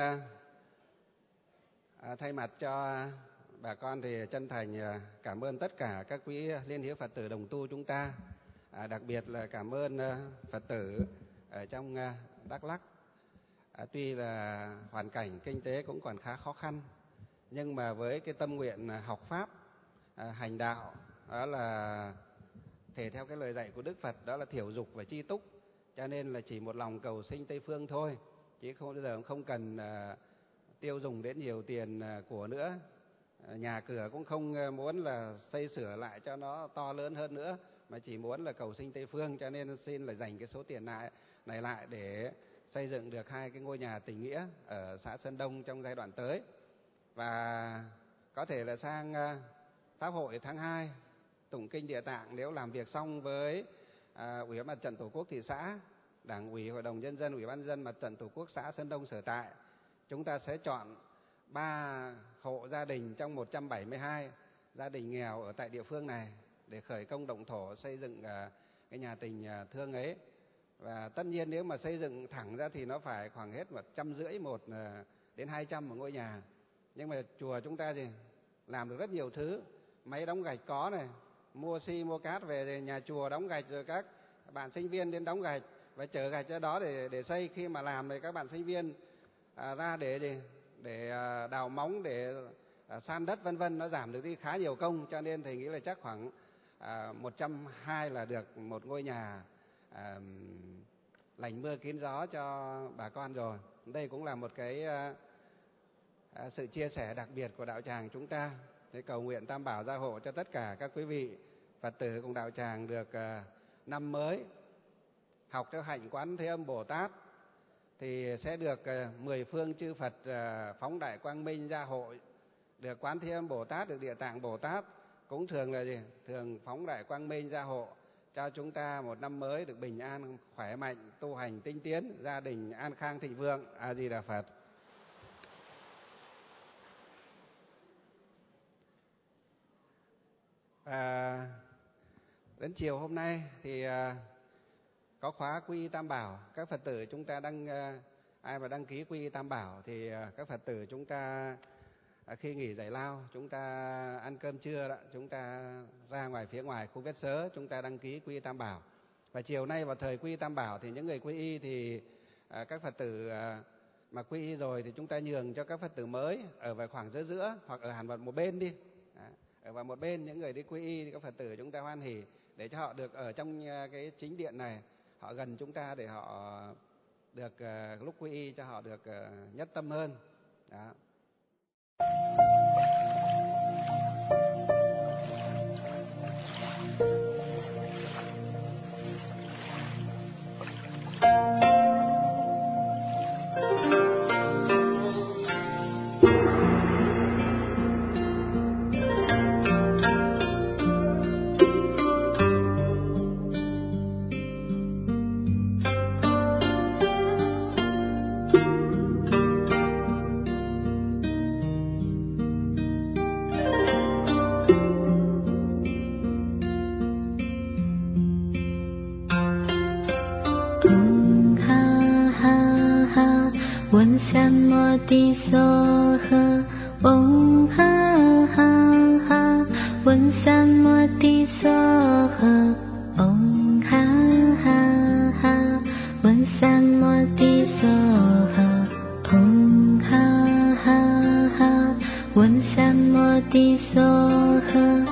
thay mặt cho bà con thì chân thành cảm ơn tất cả các quý liên hiếu Phật tử đồng tu chúng ta. Đặc biệt là cảm ơn Phật tử ở trong Đắk Lắk. Tuy là hoàn cảnh kinh tế cũng còn khá khó khăn, nhưng mà với cái tâm nguyện học Pháp, hành đạo, đó là thể theo cái lời dạy của Đức Phật, đó là thiểu dục và chi túc. Cho nên là chỉ một lòng cầu sinh Tây Phương thôi, chứ không bao giờ không cần tiêu dùng đến nhiều tiền của nữa. Nhà cửa cũng không muốn là xây sửa lại cho nó to lớn hơn nữa, mà chỉ muốn là cầu sinh Tây Phương. Cho nên xin là dành cái số tiền này lại để xây dựng được 2 cái ngôi nhà tình nghĩa ở xã Sơn Đông trong giai đoạn tới. Và có thể là sang Pháp hội tháng 2 tụng kinh Địa Tạng, nếu làm việc xong với Ủy ban Mặt trận Tổ quốc thị xã, Đảng ủy, Hội đồng Nhân dân, Ủy ban nhân dân Mặt trận Tổ quốc xã Sơn Đông sở tại, chúng ta sẽ chọn 3 hộ gia đình trong 172 gia đình nghèo ở tại địa phương này để khởi công động thổ xây dựng cái nhà tình thương ấy. Và tất nhiên nếu mà xây dựng thẳng ra thì nó phải khoảng hết 150 đến 200 một ngôi nhà. Nhưng mà chùa chúng ta thì làm được rất nhiều thứ. Máy đóng gạch có này, mua xi mua cát về nhà chùa đóng gạch, rồi các bạn sinh viên đến đóng gạch và chở gạch ra đó để xây. Khi mà làm thì các bạn sinh viên ra để đào móng, để san đất vân vân, nó giảm được đi khá nhiều công. Cho nên thầy nghĩ là chắc khoảng 120 là được một ngôi nhà lành mưa kín gió cho bà con rồi. Đây cũng là một cái sự chia sẻ đặc biệt của đạo tràng chúng ta. Để cầu nguyện Tam Bảo gia hộ cho tất cả các quý vị Phật tử cùng đạo tràng được năm mới học theo hạnh Quán Thế Âm Bồ Tát thì sẽ được 10 phương chư Phật phóng đại quang minh gia hộ, được Quán Thế Âm Bồ Tát, được Địa Tạng Bồ Tát cũng thường là thường phóng đại quang minh gia hộ cho chúng ta một năm mới được bình an, khỏe mạnh, tu hành tinh tiến, gia đình an khang thịnh vượng. A Di Đà Phật. Đến chiều hôm nay thì có khóa quy y Tam Bảo. Các Phật tử chúng ta ai mà đăng ký quy y Tam Bảo thì các Phật tử chúng ta khi nghỉ giải lao, chúng ta ăn cơm trưa đó, chúng ta ra ngoài phía ngoài khu Vết Sớ, chúng ta đăng ký quy y Tam Bảo. Và chiều nay vào thời quy y Tam Bảo thì những người quy y thì các Phật tử mà quy y rồi thì chúng ta nhường cho các Phật tử mới ở vào khoảng giữa hoặc ở hẳn vào một bên đi. Ở vào một bên, những người đi quy y thì các Phật tử chúng ta hoan hỉ để cho họ được ở trong cái chính điện này, họ gần chúng ta để họ được lúc quy y cho họ được nhất tâm hơn. Đó. 文三摩地娑诃，唵哈哈哈，文三摩地娑诃。